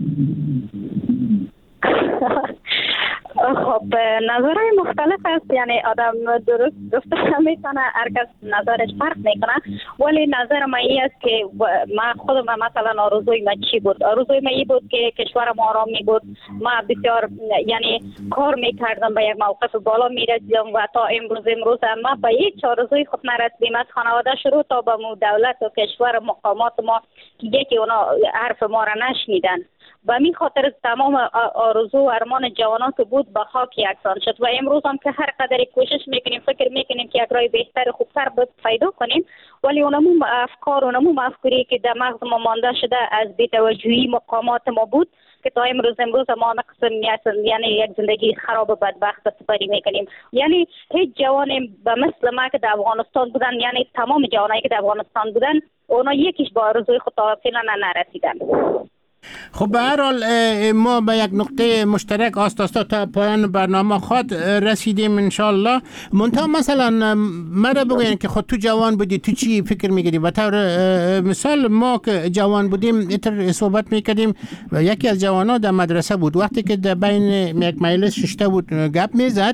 خب نظرهای مختلف است. یعنی آدم درست گفته میتونه، هر کس نظرش فرق میکنه، ولی نظر من این است که من خودم مثلا آرزوی من چی بود؟ آرزوی من این بود که کشورم آرام می بود. من بسیار یعنی کار میکردم، به یک موقف بالا میرسیدم و تا امروز ما به هیچ آرزوی خود نرسیدیم. از خانواده شروع تا به دولت و کشور مقامات ما که یکی اونا حرف ما را نشنیدن. و همین خاطر تمام آرزو و ارمان جوانان که بود به خاک یکسان شد. و امروز هم که هر قدری کوشش میکنیم، فکر میکنیم که یک راه بهتر خوبتر پیدا کنیم، ولی اونمو افکار اونمو مفکوری که در مغز ما مانده شده از بی‌توجهی مقامات ما بود که تا امروز ما نقص یعنی یک زندگی خراب و بدبخت سپری میکنیم. یعنی هیچ جوانی به مثل ما که در افغانستان بودن، یعنی تمام جوانایی که در افغانستان بودن، اونا یکیش با آرزوی خود تا فعلا نرسیدن. خب به هر حال ما به یک نقطه مشترک آستا تا پایان برنامه خود رسیدیم انشالله. منتها مثلا مرا بگوین که خود تو جوان بودی، تو چی فکر میکردی؟ و طور مثال ما که جوان بودیم ایتر صحبت میکردیم و یکی از جوانا در مدرسه بود، وقتی که در بین یک مجلس ششته بود گپ میزد،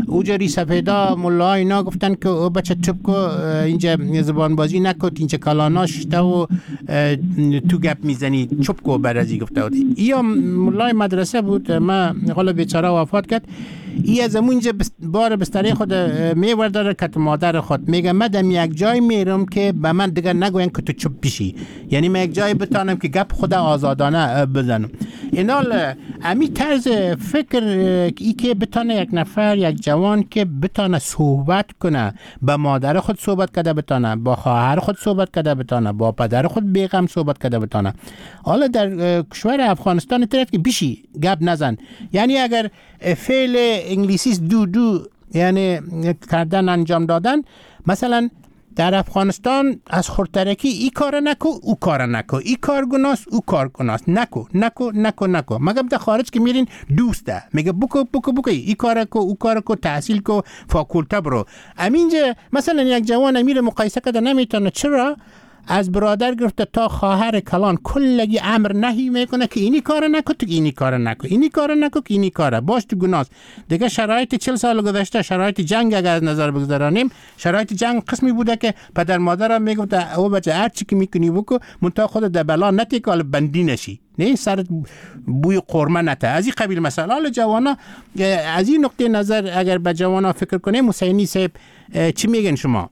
اوجری سپیدا ملا اینا گفتن که او بچه چپ کو اینجا زبان بازی نکن، اینجا کلاناش و تو گپ میزنی، چپ کو برازی گفته بود. یا ملای مدرسه بود، ما حالا بیچاره وفات کرد. ای از اونجا بار بستری خود میورداره کت مادر خود میگه من دم یک جای میرم که به من دیگه نگوین که تو چپ بشی، یعنی من یک جای بتانم که گپ خود آزادانه بزنم. اینال امی طرز فکر ای که بتانه یک نفر، یک جوان که بتانه صحبت کنه، با مادر خود صحبت کرده بتانه، با خواهر خود صحبت کرده بتانه، با پدر خود بیغم صحبت کرده بتانه. حالا در کشور افغانستان طرف که بشی گپ نزن، یعنی اگر فعل انگلیسی دو یعنی کردن انجام دادن، مثلا در افغانستان از خورترکی ای کار نکو او کار نکو، ای کار گناست او کار گناست، نکو. مگه در خارج که میرین دوسته میگه بکو ای کار کو او کار کو، تحصیل کو، فاکولته برو. امینجا مثلا یک جوان میره مقایسه کرده نمیتونه، چرا؟ از برادر گرفته تا خواهر کلان کلگی امر نهی میکنه که اینی کار نکو، تو اینی کار نکو، اینی کار نکو که اینی کاره، باش تو گناست. دیگه شرایط 40 سال گذشته، شرایط جنگ اگر از نظر بگذارانیم، شرایط جنگ قسمی بوده که پدر مادرم میگفت او بچه هر چی که میکنی بکو، منتها خودت در بلا نتیکال بندی نشی، نه سرت بوی قرمه نته، از این قبیل مسائل. حالا جوانا از این نقطه نظر اگر به جوانا فکر کنیم، حسینی صاحب چی میگن شما؟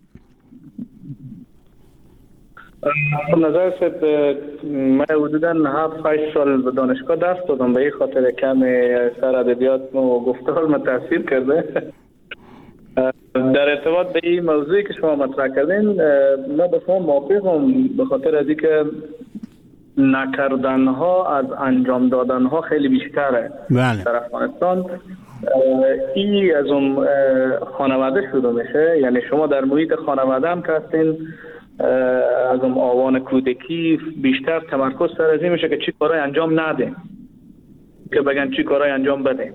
نظر صاحب من حدوداً 7-8 سال به دانشگاه درس دادم، به این خاطر کم سر ادبیات و گفتار من تاثیر کرده. در ارتباط به این موضوعی که شما مطرح کردین، من با شما موافقم، به خاطر از اینکه نکردن ها از انجام دادن ها خیلی بیشتره. بله. در افغانستان این از اون خانواده شروع میشه، یعنی شما در محیط خانواده هم که هستین، از اون آوان کودکی بیشتر تمرکز سر از این میشه که چی کارهای انجام ندیم که بگن چی کارهای انجام بدیم.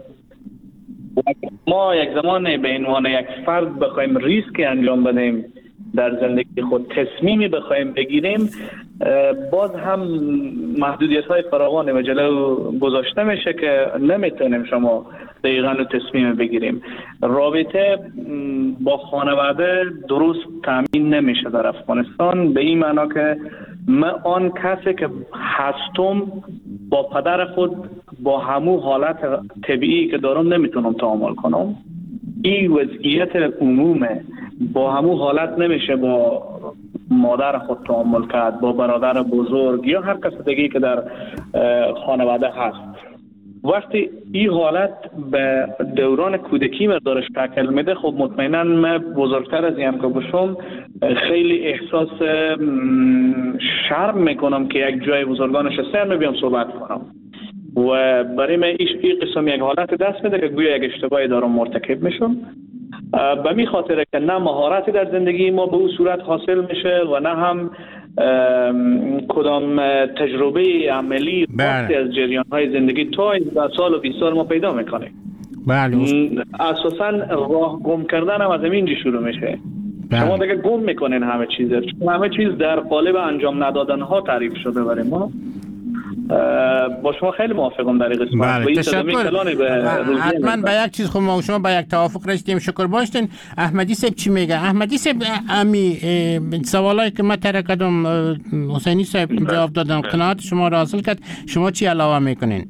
ما یک زمان به عنوان یک فرد بخوایم ریسک انجام بدیم در زندگی خود، تصمیمی بخوایم بگیریم، باز هم محدودیت های فراوان و جلو گذاشته میشه که نمیتونیم شما دقیقاً تصمیم بگیریم. رابطه با خانواده درست تامین نمیشه در افغانستان، به این معنا که من آن کسی که هستم با پدر خود با همو حالت طبیعی که دارم نمیتونم تعامل کنم. این وضعیت عمومه، با همو حالت نمیشه با مادر خود تعامل کرد، با برادر بزرگ یا هر کس دیگه‌ای که در خانواده هست. وقتی این حالت به دوران کودکی مقدارش شکل میده، خب مطمئنا من بزرگتر از این که باشم خیلی احساس شرم میکنم که یک جای بزرگانش سر بیام صحبت کنم و برای من این قسم یک حالت دست میده که گویا یک اشتباهی دارم مرتکب میشم. به می خاطر که نه مهارتی در زندگی ما به اون صورت حاصل میشه و نه هم کدام تجربه عملی وقتی از جریان‌های زندگی تا 10 سال و 20 سال ما پیدا میکنیم. بله. اساساً راه گم کردن هم از اینجا شروع میشه. شما دیگه گم میکنین همه چیز، همه چیز در قالب انجام ندادن ها تعریف شده برای ما. با شما خیلی موافقم در این قسمت. بله. تشکر. حتما به یک چیز خود ما شما به یک توافق رسیدیم، شکر باشین. احمدی صاحب چی میگه؟ احمدی صاحب امی سوالایی که من طرح کردم حسینی صاحب جواب دادم، قناعت شما را حاصل کرد، شما چی علاوه میکنین؟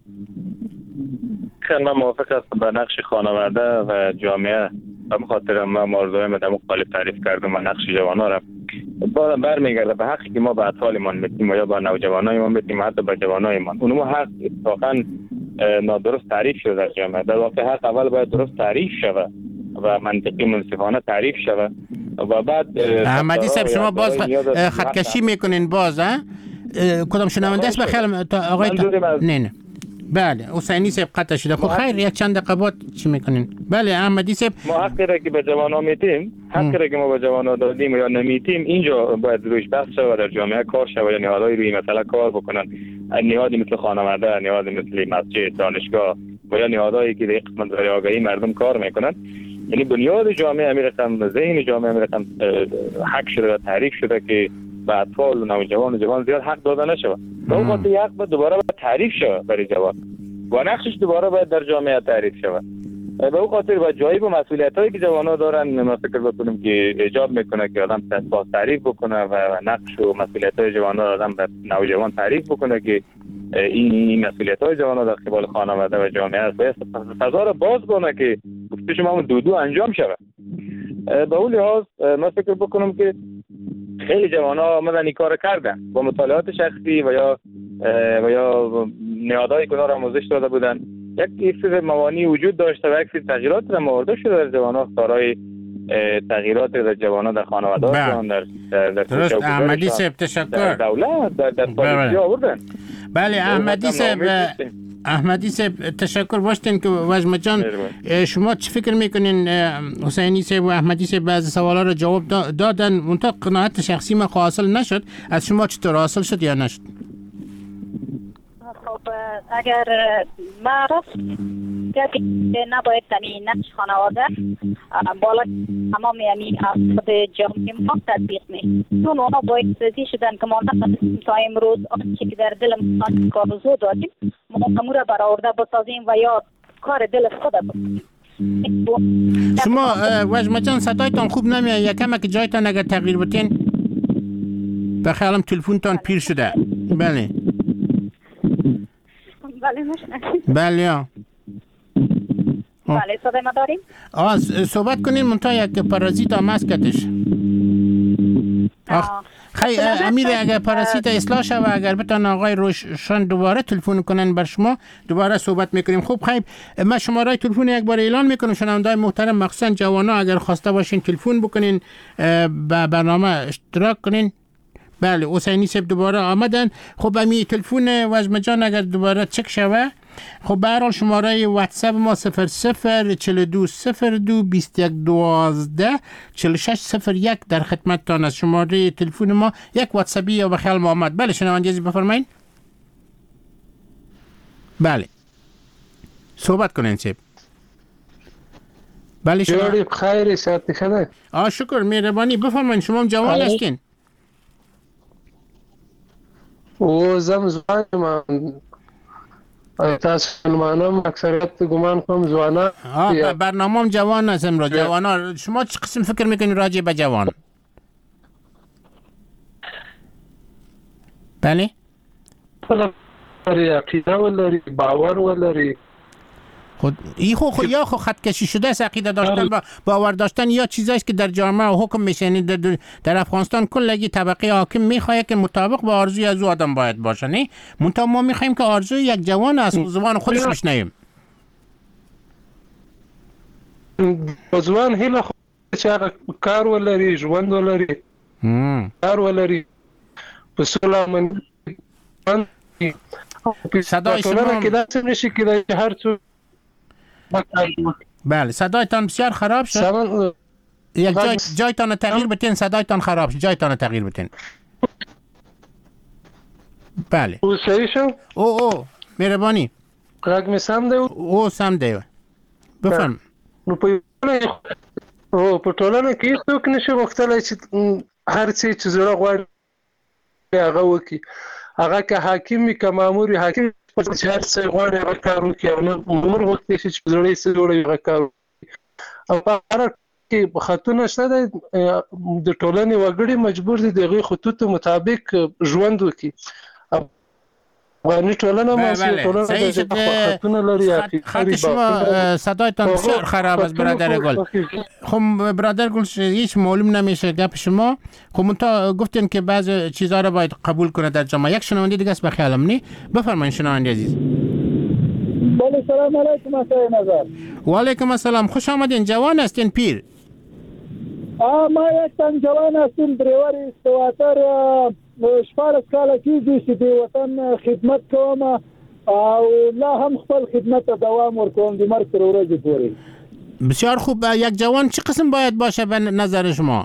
من موافق هستم با نقش خانواده و جامعه، به خاطر ما موضوع ما در مقابل تعریف کردم و نقش جوانان را بازم برمیگرده به حقی که ما به اطفالمان میدیم یا با نوجوانایمان میدیم، حتی به جوانایمان. اونم حق اتفاقا نادرست تعریف شده در جامعه. در واقع حق اول باید درست تعریف شود و منطقی منصفانه تعریف شود و بعد. احمدی صاحب شما باز خطکشی میکنین باز کدام شنونده است بخیر آقای نه بله حسینی صاحب قطع شده. خب خیر یک چند دقیقه بعد چی میکنین؟ بله احمدی صاحب ما حقی را که به جوانان میدیم، حقی را که ما به جوانان دادیم یا نمیدیم، اینجا باید روش بحث شود، در جامعه کار شود، یا نهادهای روی مسئله کار بکنن. نهادی مثل خانواده، نهادی مثل مسجد، دانشگاه و یا نهادهایی که در قسمت برای آگاهی مردم کار میکنن، یعنی بنیاد جامعه امیرقم، ذهن جامعه امیرقم حق شده و تعریف شده که به اطفال و نوجوان و جوان زیاد حق داده نشود. اون وقت حق دوباره باید تعریف شود برای جوان و نقشش دوباره باید در جامعه تعریف شود. به اون خاطر و جایب و مسئولیتایی که جوانان دارن ما فکر بکنیم که ایجاب میکنه که آدم تعریف بکنه و نقش و مسئولیتای جوانان آدم به نوجوان تعریف بکنه که این مسئولیت‌های جوانان در قبال خانواده و جامعه است. باید فضا را باز کنه که گفته شما دو انجام شود. به اون لحاظ ما فکر بکنم که خیلی جوانان آمدن این کار کردن با مطالعات شخصی و یا نهادهای که را آموزش داده بودن. یک سری موانع وجود داشته و یک سری تغییرات را آورده شده در جوانان، کارهای تغییرات در جوانان در خانواده در درست. احمدی صاحب تشکر. در دولت در پالیسی آوردن. بله احمدی صاحب تشکر باشین که وزمه جان شما چی فکر میکنین؟ حسینی صاحب و احمدی صاحب بعضی سوالا رو جواب دادن، منتها قناعت شخصی ما حاصل نشد. از شما چطور حاصل شد یا نشد؟ خب اگر ما راست نباید تمی نقش خانواده بالا تمام یعنی افراد جامعه ما تطبیق می چون اونا باید سازی شدن که ما نقصیم تا امروز آنچه که در دل ما کارزو داریم ما امور برآورده بسازیم و یا کار دل خود بکنیم. شما وجمه جان صدایتان خوب نمیاد، یکم که جایتان اگر تغییر بتین به خیالم تلفونتان پیر شده. بله بله بله صدای ما داریم؟ صحبت کنین منتها یک پارازیت هم هست کتش. خیلی امیر اگر پارازیت اصلاح شد و اگر بتان آقای روشن دوباره تلفن کنن بر شما دوباره صحبت میکنیم. خوب خیلی من شماره تلفن یک بار اعلان میکنم، شنونده‌های محترم مخصوصا جوانا اگر خواسته باشین تلفن بکنین به برنامه اشتراک کنین. بله حسینی صاحب دوباره آمدن. خب امی تلفن وزمه جان اگر دوباره چک شوه. خب به هر حال شماره واتساپ ما 004221124601 در خدمتتان از. شماره تلفن ما یک واتساپی یا به خیال ما آمد. بله شنوندگی بفرمایید. بله صحبت کنین صاحب. بله شما خیلی ساعتی خدا. شکر مهربانی بفرمایید. شما جوان هستین؟ او زمان من تاسو منم اکثریت گمان کنم جوانا. برنامه جوان است امروز. جوانا شما چه قسم فکر میکنید راجع به جوان؟ بله عقیده ولری، باور ولری. خود یا خط کشی شده است عقیده داشتن باور داشتن یا چیزایی که در جامعه حکم میشه. یعنی در افغانستان کلگی طبقه حاکم میخواد که مطابق با آرزوی از او آدم باید باشه. نه منتها ما میخوایم که آرزوی یک جوان از زبان خودش بشنویم. جوان هیله خو چې کار ولري، ژوند ولري، کار ولري، په سوله من صدای شما که دست نشي که هر څو. بله صدایتان بسیار خراب شد. یک جایتان تغییر بتین. صدایتان خراب شد. جایتان تغییر بتین. بله او صحیح شد. او مهربانی غږ می سم دی. او سم دی. بفرم. نو په ټولنه کې څوک نشي غوښتلی چې هر څه چې زړه غواړي هغه وکړي. هغه که حاکم وي که مامور وي، حاکم چې هر څه غواړي هغه کار وکړي او نه مامور غوښتلی شي چې زړه یې څه جوړوي هغه کار وکړي. او په هر کې خطونه شته د ټولنې وګړي مجبور دي د هغوی خطوطو مطابق ژوند وکړي. افغاني ټولنه خطونه لري. خط شما صدایتان بسیار خراب است برادر گل. خب برادر گل هیچ معلوم نمیشه گپ شما. خب منتها گفتین که بعض چیزها رو باید قبول کنه در جامعه. یک شنونده دیگه است بخیالم نی. بفرمایید شنونده عزیز. بله سلام علیکم آقای نظر. و علیکم السلام. خوش آمدین. جوان هستین پیر؟ ما یک تن جوان هستم، دریور استواتر 14 کاله کېږي چې د وطن خدمت کوم او لا هم خپل خدمت ته دوام ورکوم د مرګ تر ورځې پورې. بسیار خوب. یک جوان چه قسم باید باشه به نظر شما؟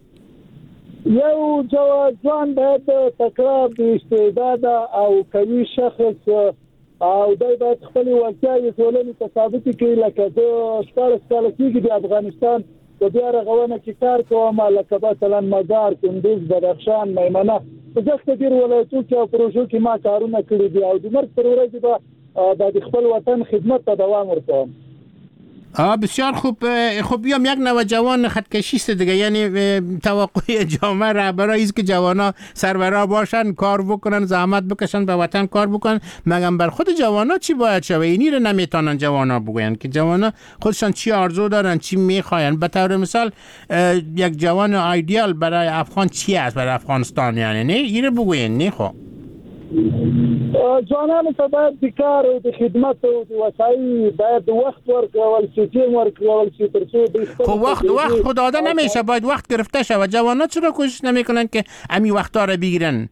یو جوان باید تکړه، بااستعداد او قوي شخص او دی باید خپل وړتیاوې ټولنې ته ثابتې کړي. لکه د 14 کاله کېږي د افغانستان په بیا رغونه کې کار کوم، لکه مثلا مزار، کندوز، بدخشان، میمنه، په ځکه ډېر ولایتونو کې او پروژو کې ما کارونه کړي دي او د مرګ پر ورځ به د خپل وطن خدمت ته دوام ورکوم. بسیار خوب. خب بیام یک نوجوان خطکشی است دیگه، یعنی توقع جامعه رهبرایی است که جوانا سرورا باشن، کار بکنن، زحمت بکشن، به وطن کار بکنن. مگم بر خود جوانا چی باید شوه؟ اینی رو نمیتونن جوانا بگوین که جوانا خودشان چی آرزو دارن، چی میخواین. به طور مثال یک جوان ایدئال برای افغان چی است، برای افغانستان؟ یعنی نه اینو بگوین. نه خب ځوانانو ته باید د کار او د خدمت او د وسایل باید وخت ورکړل شي، ټیم ورکړل شي ترڅو خب وقت خود داده نمیشه، باید وقت گرفته شه. و جوانا چرا کوشش نمیکنن که امی وقتا رو بگیرن؟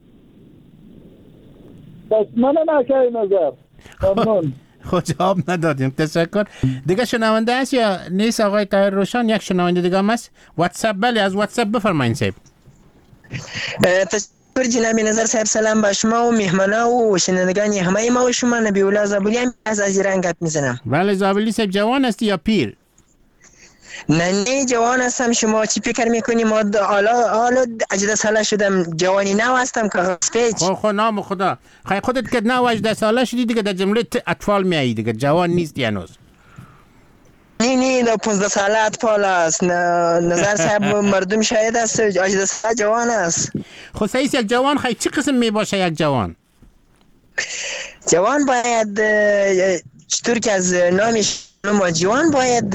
بس منم که نظر ممنون. خود جواب ندادیم، تشکر. دیگه شنونده است یا نیست آقای طاهر روشن؟ یک شنونده دیگه هم هست واتساپ. بله از واتساپ بفرمایید صاحب. جناب نظر صاحب سلام با شما و مهمانا و شنوندگان همه ما و شما. نبی الله زابلی از ایران گپ میزنم. بله زابلی صاحب، جوان هستی یا پیر؟ نه جوان هستم. شما چی فکر میکنی؟ ما حالا 18 ساله شدم، جوانی نو هستم که غفته. خب نام خدا، خیلی خودت که 18 ساله شدی دیگه در جمله اطفال میایی دیگه، جوان نیستی هنوز. نه در 15 ساله اطفال است. نظر صاحب مردم شاید است 18 ساله جوان است. خب سعیس یک جوان خیلی چی قسم می باشه؟ یک جوان باید چطور که از نامش ما جوان باید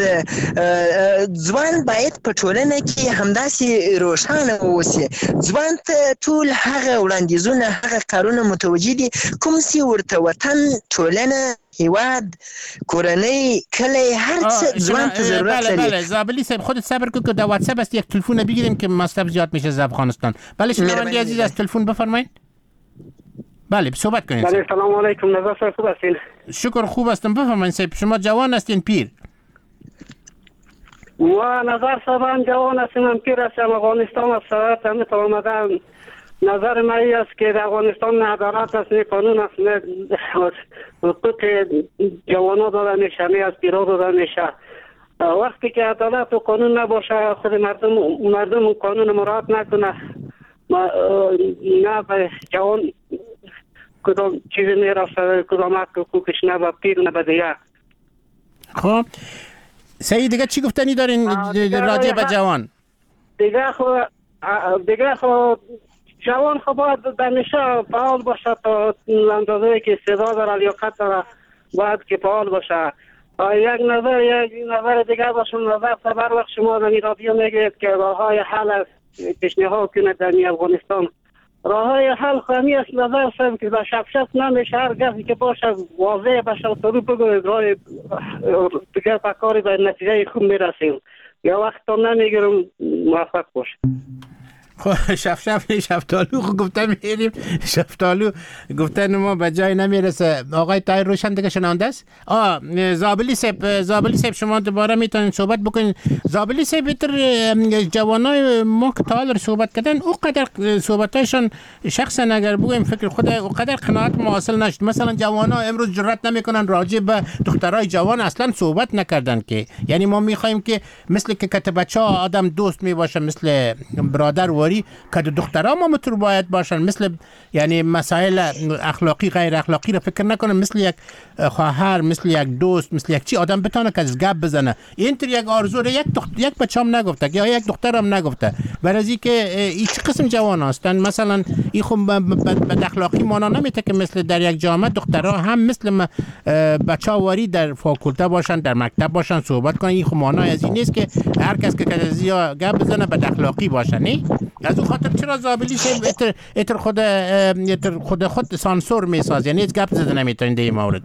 په ټولنه کې همداسې روښانه اوسي. ځوان ته ټول هغه وړاندیزونه، هغه کارونه متوجه دي کوم چې ورته وطن، ټولنه، هیواد، کورنۍ، کلی، هر څه ځوان ته ضرورت لري. بله زابلی صاحب خودت صبر کن که در واتساپ است یک تلفن بگیریم که مصرف زیاد میشه از افغانستان. بله شنونده عزیز از تلفن بفرمایید. بله صحبت کنید. بله سلام علیکم. نظر صاحب خوب هستین؟ شکر خوب هستم. بفرمایید صاحب، شما جوان هستین پیر؟ و نظر صاحب جوان هستم، پیر هستم. افغانستان از سرعت همه تا آمدن. نظر من است که در افغانستان نه عدالت است، نه قانون است، نه حقوق جوانا داده میشه، نه از پیرا داده میشه. وقتی که عدالت و قانون نباشه، خود مردم قانون مراعات نکنه، نه به جوان کدام چیزی میرسه، کدام حقوقش نه به پیر نه به دیگه. خب سعید دیگه چی گفتنی دارین راجع به جوان؟ دیگه خب جوان خب باید همیشه فعال باشه تا اندازه‌ای که استعداد داره، لیاقت داره، باید که فعال باشه. یک نظر دیگه باشه. نظر بر وقت شما در رادیو میگید که راههای حل است، پیشنهاد کنید در افغانستان. راههای حل خامی است. نظر صاحب که به شفشت نمیشه، هر کسی که باشه واضح باشه و طور بگوید راه دیگر پکاری به نتیجه خوب میرسیم. یا وقت تا نمیگیرم، موفق باشه. خب شفتالو گفتم میریم، شفتالو گفتن ما به جای نمیرسه. آقای طاهر روشن دیگه شنونده است. زابلی صاحب شما دوباره میتونید صحبت بکنید. زابلی صاحب جوانای ما که تا صحبت کردن او قدر صحبتایشان شخصا اگر بگویم فکر خود او قدر قناعت ما حاصل نشد. مثلا جوانا امروز جرأت نمیکنن راجع به دخترای جوان اصلا صحبت نکردن که یعنی ما میخوایم که مثل که بچه‌ها آدم دوست میباشه، مثل برادر واری که دخترها ما متر باید باشن، مثل یعنی مسائل اخلاقی غیر اخلاقی را فکر نکنه، مثل یک خواهر، مثل یک دوست، مثل یک چی آدم بتونه که از گپ بزنه. اینطور یک آرزو را یک بچه‌ام نگفته یا یک دخترم نگفته. برای اینکه این چه قسم جوان هستن مثلا این خب بد اخلاقی مانا نمیته که مثل در یک جامعه دخترها هم مثل بچه‌ها واری در فاکولته باشن، در مکتب باشن، صحبت کنن. این خب مانا از این نیست که هر کس که کذیا گپ بزنه بد اخلاقی باشه. نه از اون خاطر چرا زابلی صاحب اتر خود سانسور میساز، یعنی گپ زدن نمیتونید این مورد؟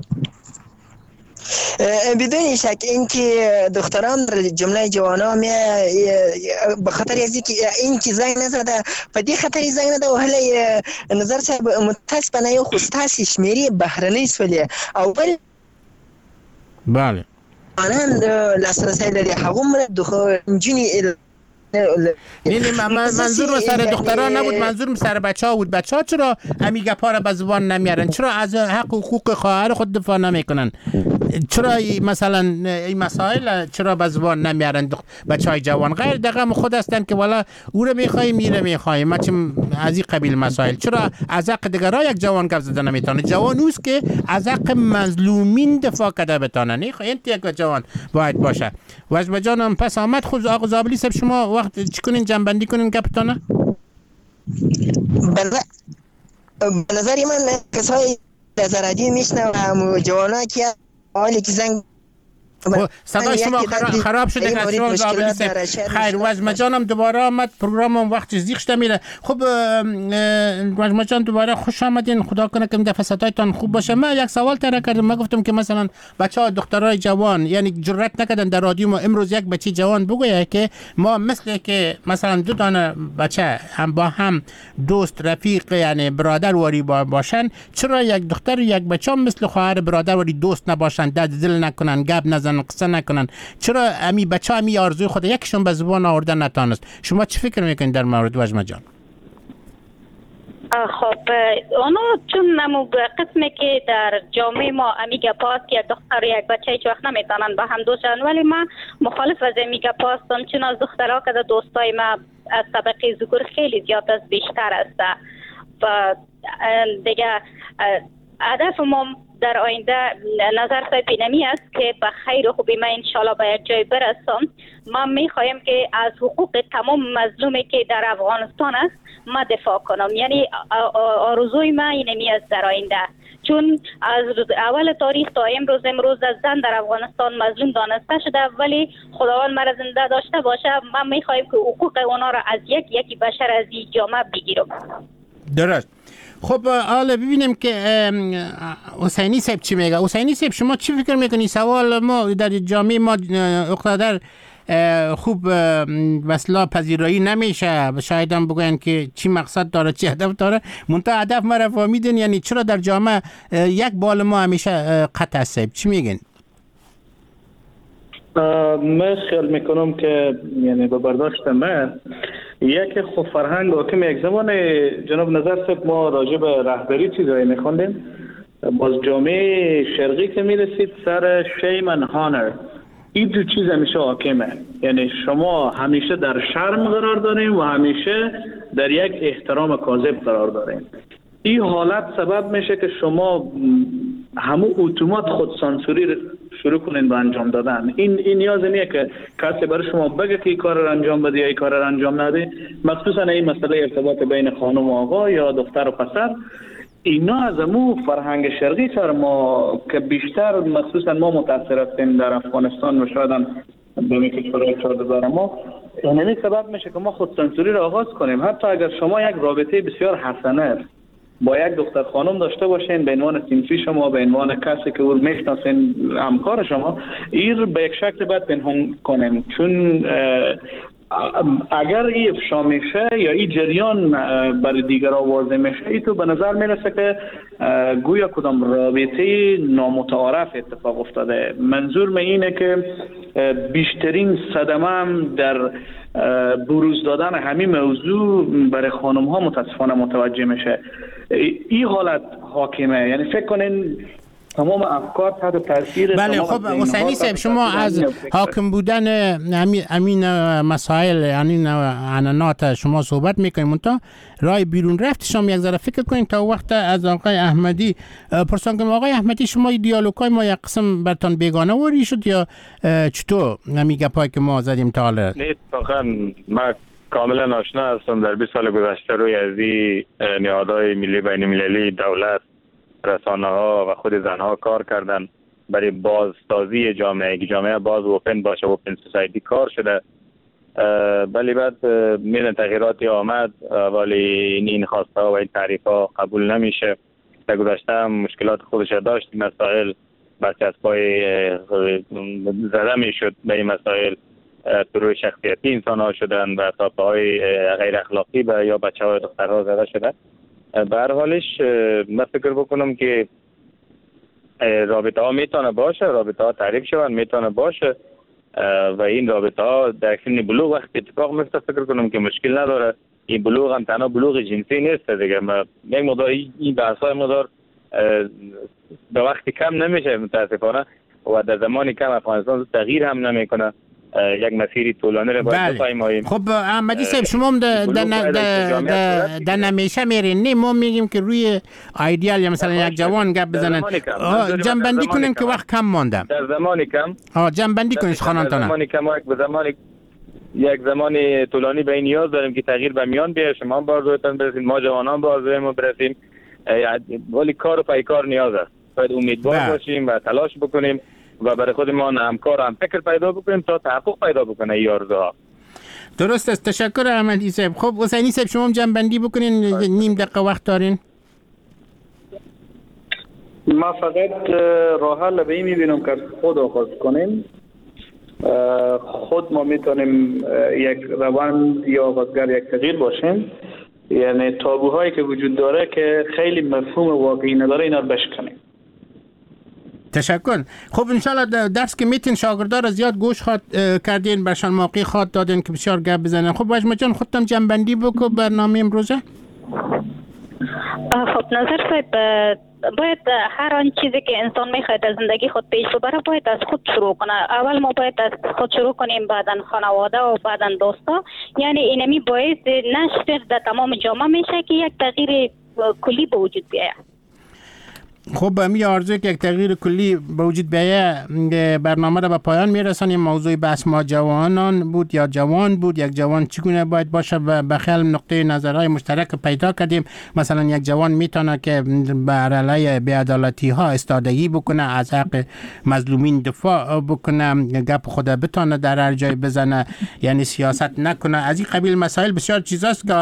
بدون شک اینکه دختران در جمله جوانا به خاطر از اینکه زنگ نزده په دې خاطر زنگ نده و هله نظر صاحب متاسفانه یو خصاص شمیرې بهرنۍ سولې اول بله آنان لاسرسی لري هغومره د نجونې نه منظور سر دختران نبود، منظورم سر بچه‌ها بود. بچه‌ها چرا امی گپا را به زبان نمیارن؟ چرا از حق و حقوق خواهر خود دفاع نمیکنن؟ چرا مثلا این مسائل چرا به زبان نمیارن بچهای جوان؟ غیر دغم خود هستن که والا او رو میخوایم میره میخوایم ما از این قبیل مسائل. چرا از حق دیگرها یک جوان گپ زدن نمیتونه؟ جوان اوست که از حق مظلومین دفاع کرده بتونه. نه این یک جوان باید باشه. وجب جانم پس آمد. خود آقا زابلی صاحب شما وقت چیکنین جنبندی کنین گپتونه؟ به نظر من کسای نظرادی میشنم جوانا که حالی که زنگ صدای شما خراب شده که شما زابلی صاحب. خیر وجب جانم دوباره آمد، پروگرامم وقت زیغ شده میره. خب وجب جان دوباره خوش آمدین. خدا کنه که این دفعه صدایتان خوب باشه. من یک سوال طرح کردم، من گفتم که مثلا بچه‌ها دخترای جوان یعنی جرئت نکردن در رادیو ما امروز یک بچه جوان بگویه که ما مثل که مثلا دو دانه بچه هم با هم دوست رفیق یعنی برادر واری باشن، چرا یک دختر و یک بچه هم مثل خواهر برادر واری دوست نباشن، درد دل نکنن، گپ نزنن، قصه نکنن؟ چرا امی بچه امی آرزوی خود یکشون به زبان آوردن نتانست؟ شما چی فکر میکنید در مورد وجب جان؟ خب اونو چون نمو قسمی که در جامعه ما امیگا پاست که دختر یک بچه هیچ وقت نمیتونن با هم دوست شدن، ولی من مخالف از امیگا پاستم، چون از دخترها که دوستای ما از طبقه ذکور خیلی زیاد از بیشتر است و دیگه هدف ما در آینده نظر صاحب نمی است که به خیر و خوبی ما انشالله به یک جای برسم. ما می خواهیم که از حقوق تمام مظلومی که در افغانستان است ما دفاع کنم. یعنی آرزوی ما اینمی است در آینده، چون از اول تاریخ تا امروز از زن در افغانستان مظلوم دانسته شده، ولی خداوند مرا زنده داشته باشه ما می خواهیم که حقوق اونا را از یکی بشر از این جامعه بگیرم. درست. خب حالا ببینیم که حسینی صاحب چی میگه. حسینی صاحب شما چی فکر میکنی؟ سوال ما در جامعه ما اقتدار خوب وصلا پذیرایی نمیشه، شاید هم بگوین که چی مقصد داره چی هدف داره، منتها هدف ما را فهمیدین. یعنی چرا در جامعه یک بال ما همیشه قطع صاحب چی میگین؟ من خیال میکنم که یعنی به برداشت من یک خب فرهنگ حاکم یک زمان جناب نظر صاحب ما راجع به رهبری چیزایی میخوندیم، باز جامعه شرقی که میرسید سر شیم و هانر این دو چیز همیشه حاکمه. یعنی شما همیشه در شرم قرار داریم و همیشه در یک احترام کاذب قرار داریم. این حالت سبب میشه که شما همو اتومات خود سانسوری شروع کنین به انجام دادن. این نیاز نیه که کسی برای شما بگه که این کار را انجام بده یا این کار را انجام نده. مخصوصا این مسئله ارتباط بین خانم و آقا یا دختر و پسر، اینا از امو فرهنگ شرقی سر ما که بیشتر مخصوصا ما متاثر هستیم در افغانستان و شاید هم به کشورهای چهاردار ما، همین سبب میشه که ما خود سانسوری را آغاز کنیم. حتی اگر شما یک رابطه بسیار حسنه با یک دختر خانم داشته باشین به عنوان صنفی شما، به عنوان کسی که او میشناسین همکار شما، این به یک شکل باید پنهان کنین، چون اگر این افشا میشه یا این جریان برای دیگرها واضح میشه، این تو به نظر میرسه که گویا کدام رابطه نامتعارف اتفاق افتاده. منظور من اینه که بیشترین صدمه هم در بروز دادن همین موضوع برای خانم ها متاسفانه متوجه میشه. این حالت حاکمه. یعنی فکر کنین تمام افکار تحت تاثیر. بله خب حسینی صاحب شما از حاکم بودن امین مسائل یعنی عنانات شما صحبت میکنید، منتها رای بیرون رفتش هم یک ذره فکر کنید تا وقت از آقای احمدی پرسان کنم. آقای احمدی شما دیالوگای ما یک قسم برتان بیگانه وری شد یا چطور همین گپایی که ما زدیم تا حالا؟ نه اتفاقا من کاملا آشنا هستم. در 20 سال گذشته روی از این نهادهای ملی بین المللی، دولت، رسانه ها و خود زنها کار کردن برای بازسازی جامعه، که جامعه باز اوپن باشه، اوپن سوسایتی کار شده. ولی بعد میرن تغییراتی آمد، ولی این خواسته ها و این تعریف ها قبول نمیشه. در گذشته هم مشکلات خودش داشت. مسائل برچسبای زده میشد به این مسائل، روی شخصیتی انسان ها شدن و تاپه های غیر اخلاقی به یا بچه های دخترها زده شدن. به هر حالش من فکر بکنم که رابطه ها میتونه باشه، رابطه ها تعریف شون میتونه باشه، و این رابطه ها در سن بلوغ وقت اتفاق میفته، فکر کنم که مشکل نداره. این بلوغ هم تنها بلوغ جنسی نیست دیگه، یک مقدار این بحث های مقدار به وقت کم نمیشه متاسفانه و در زمان کم افغانستان تغییر هم نمیکنه. یک مسیری طولانی رو باید بپیماییم. خب احمدی صاحب شما در نمیشه میرین، نه ما میگیم که روی ایدئال یا مثلا یک جوان گپ بزنن، جنبندی کنیم که وقت کم مانده. در زمان کم جنبندی کنید خانانتانه. در زمان کم به زمان یک زمان طولانی به این نیاز داریم که تغییر به میان بیاد. شما باز رویتان برسید، ما جوانان باز رویمون برسیم، ولی کار و پیکار نیاز است. باید امیدوار باشیم و تلاش بکنیم و برای خودمان همکار هم فکر پیدا بکنیم تا تحقق پیدا بکنه این آرزوها. درست است. تشکر احمدی صاحب. خب حسینی صاحب شما هم جنبندی بکنین، نیم دقیقه وقت دارین. ما فقط راه حل به این میبینم که خود آغاز کنیم. خود ما میتونیم یک روند یا آغازگر یک تغییر باشیم، یعنی تابوهایی که وجود داره که خیلی مفهوم واقعی نداره اینا رو بشکنیم. تشکر. خب انشالله درس که میتین شاگردار زیاد گوش کردین، برشان موقع خواد دادین که بسیار گپ بزنن. خب واجمه جان خودتم جنبندی بکن برنامه امروزه. خب نظر صاحب، باید هر آن چیزی که انسان میخواد از زندگی خود پیش ببره باید از خود شروع کنه. اول ما باید از خود شروع کنیم، بعداً خانواده و بعداً دوستا. یعنی اینمی باید نشر در تمام جامعه میشه که یک تغییر کلی به وجود بیاید. خب می آرزوی که یک تغییر کلی به وجود بیاید. برنامه را به پایان میرسانیم. موضوع بحث ما جوانان بود یا جوان بود. یک جوان چگونه باید باشه و به خیال نقطه نظرهای مشترک پیدا کردیم. مثلا یک جوان میتونه که بر علیه بی‌عدالتی ها استادگی بکنه، از حق مظلومین دفاع بکنه، گپ خود بتونه در هر جای بزنه، یعنی سیاست نکنه. از این قبیل مسائل بسیار چیزاست که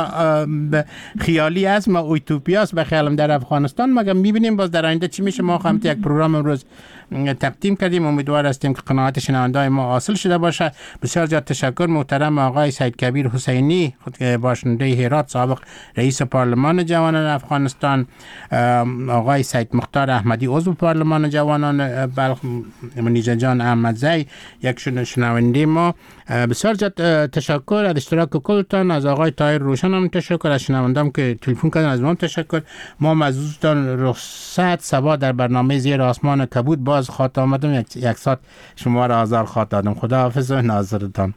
خیالی است، ما اوتوپیاست به خیالم در افغانستان. مگر میبینیم باز در آینده چی میشه. ما هم یک پروگرام امروز تقدیم کردیم، امیدوار هستیم که قناعت شنونده‌های ما حاصل شده باشه. بسیار زیاد تشکر محترم آقای سید کبیر حسینی، باشنده هرات، سابق رئیس پارلمان جوانان افغانستان، آقای سید مختار احمدی عضو پارلمان جوانان بلخ، منیژه جان احمدزی یک شنونده ما. بسیار زیاد تشکر از اشتراک کلتان. از آقای طاهر روشن هم تشکر، از شنونده‌ام که تلفن کردن از ما تشکر. ما از دوستان رخصت صبا در برنامه زیر آسمان کبود باز خاط آمدم، یک ساعت شما را آزار خاط دادم. خدا حافظ و ناظرتان.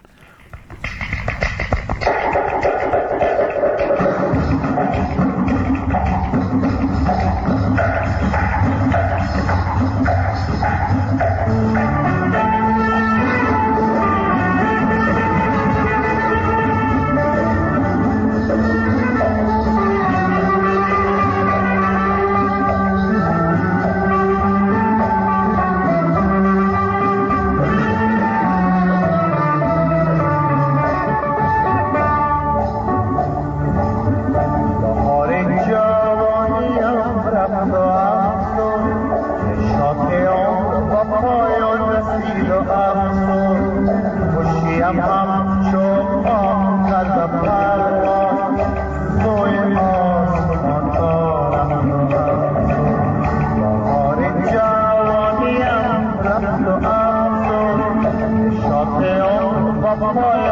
Bye.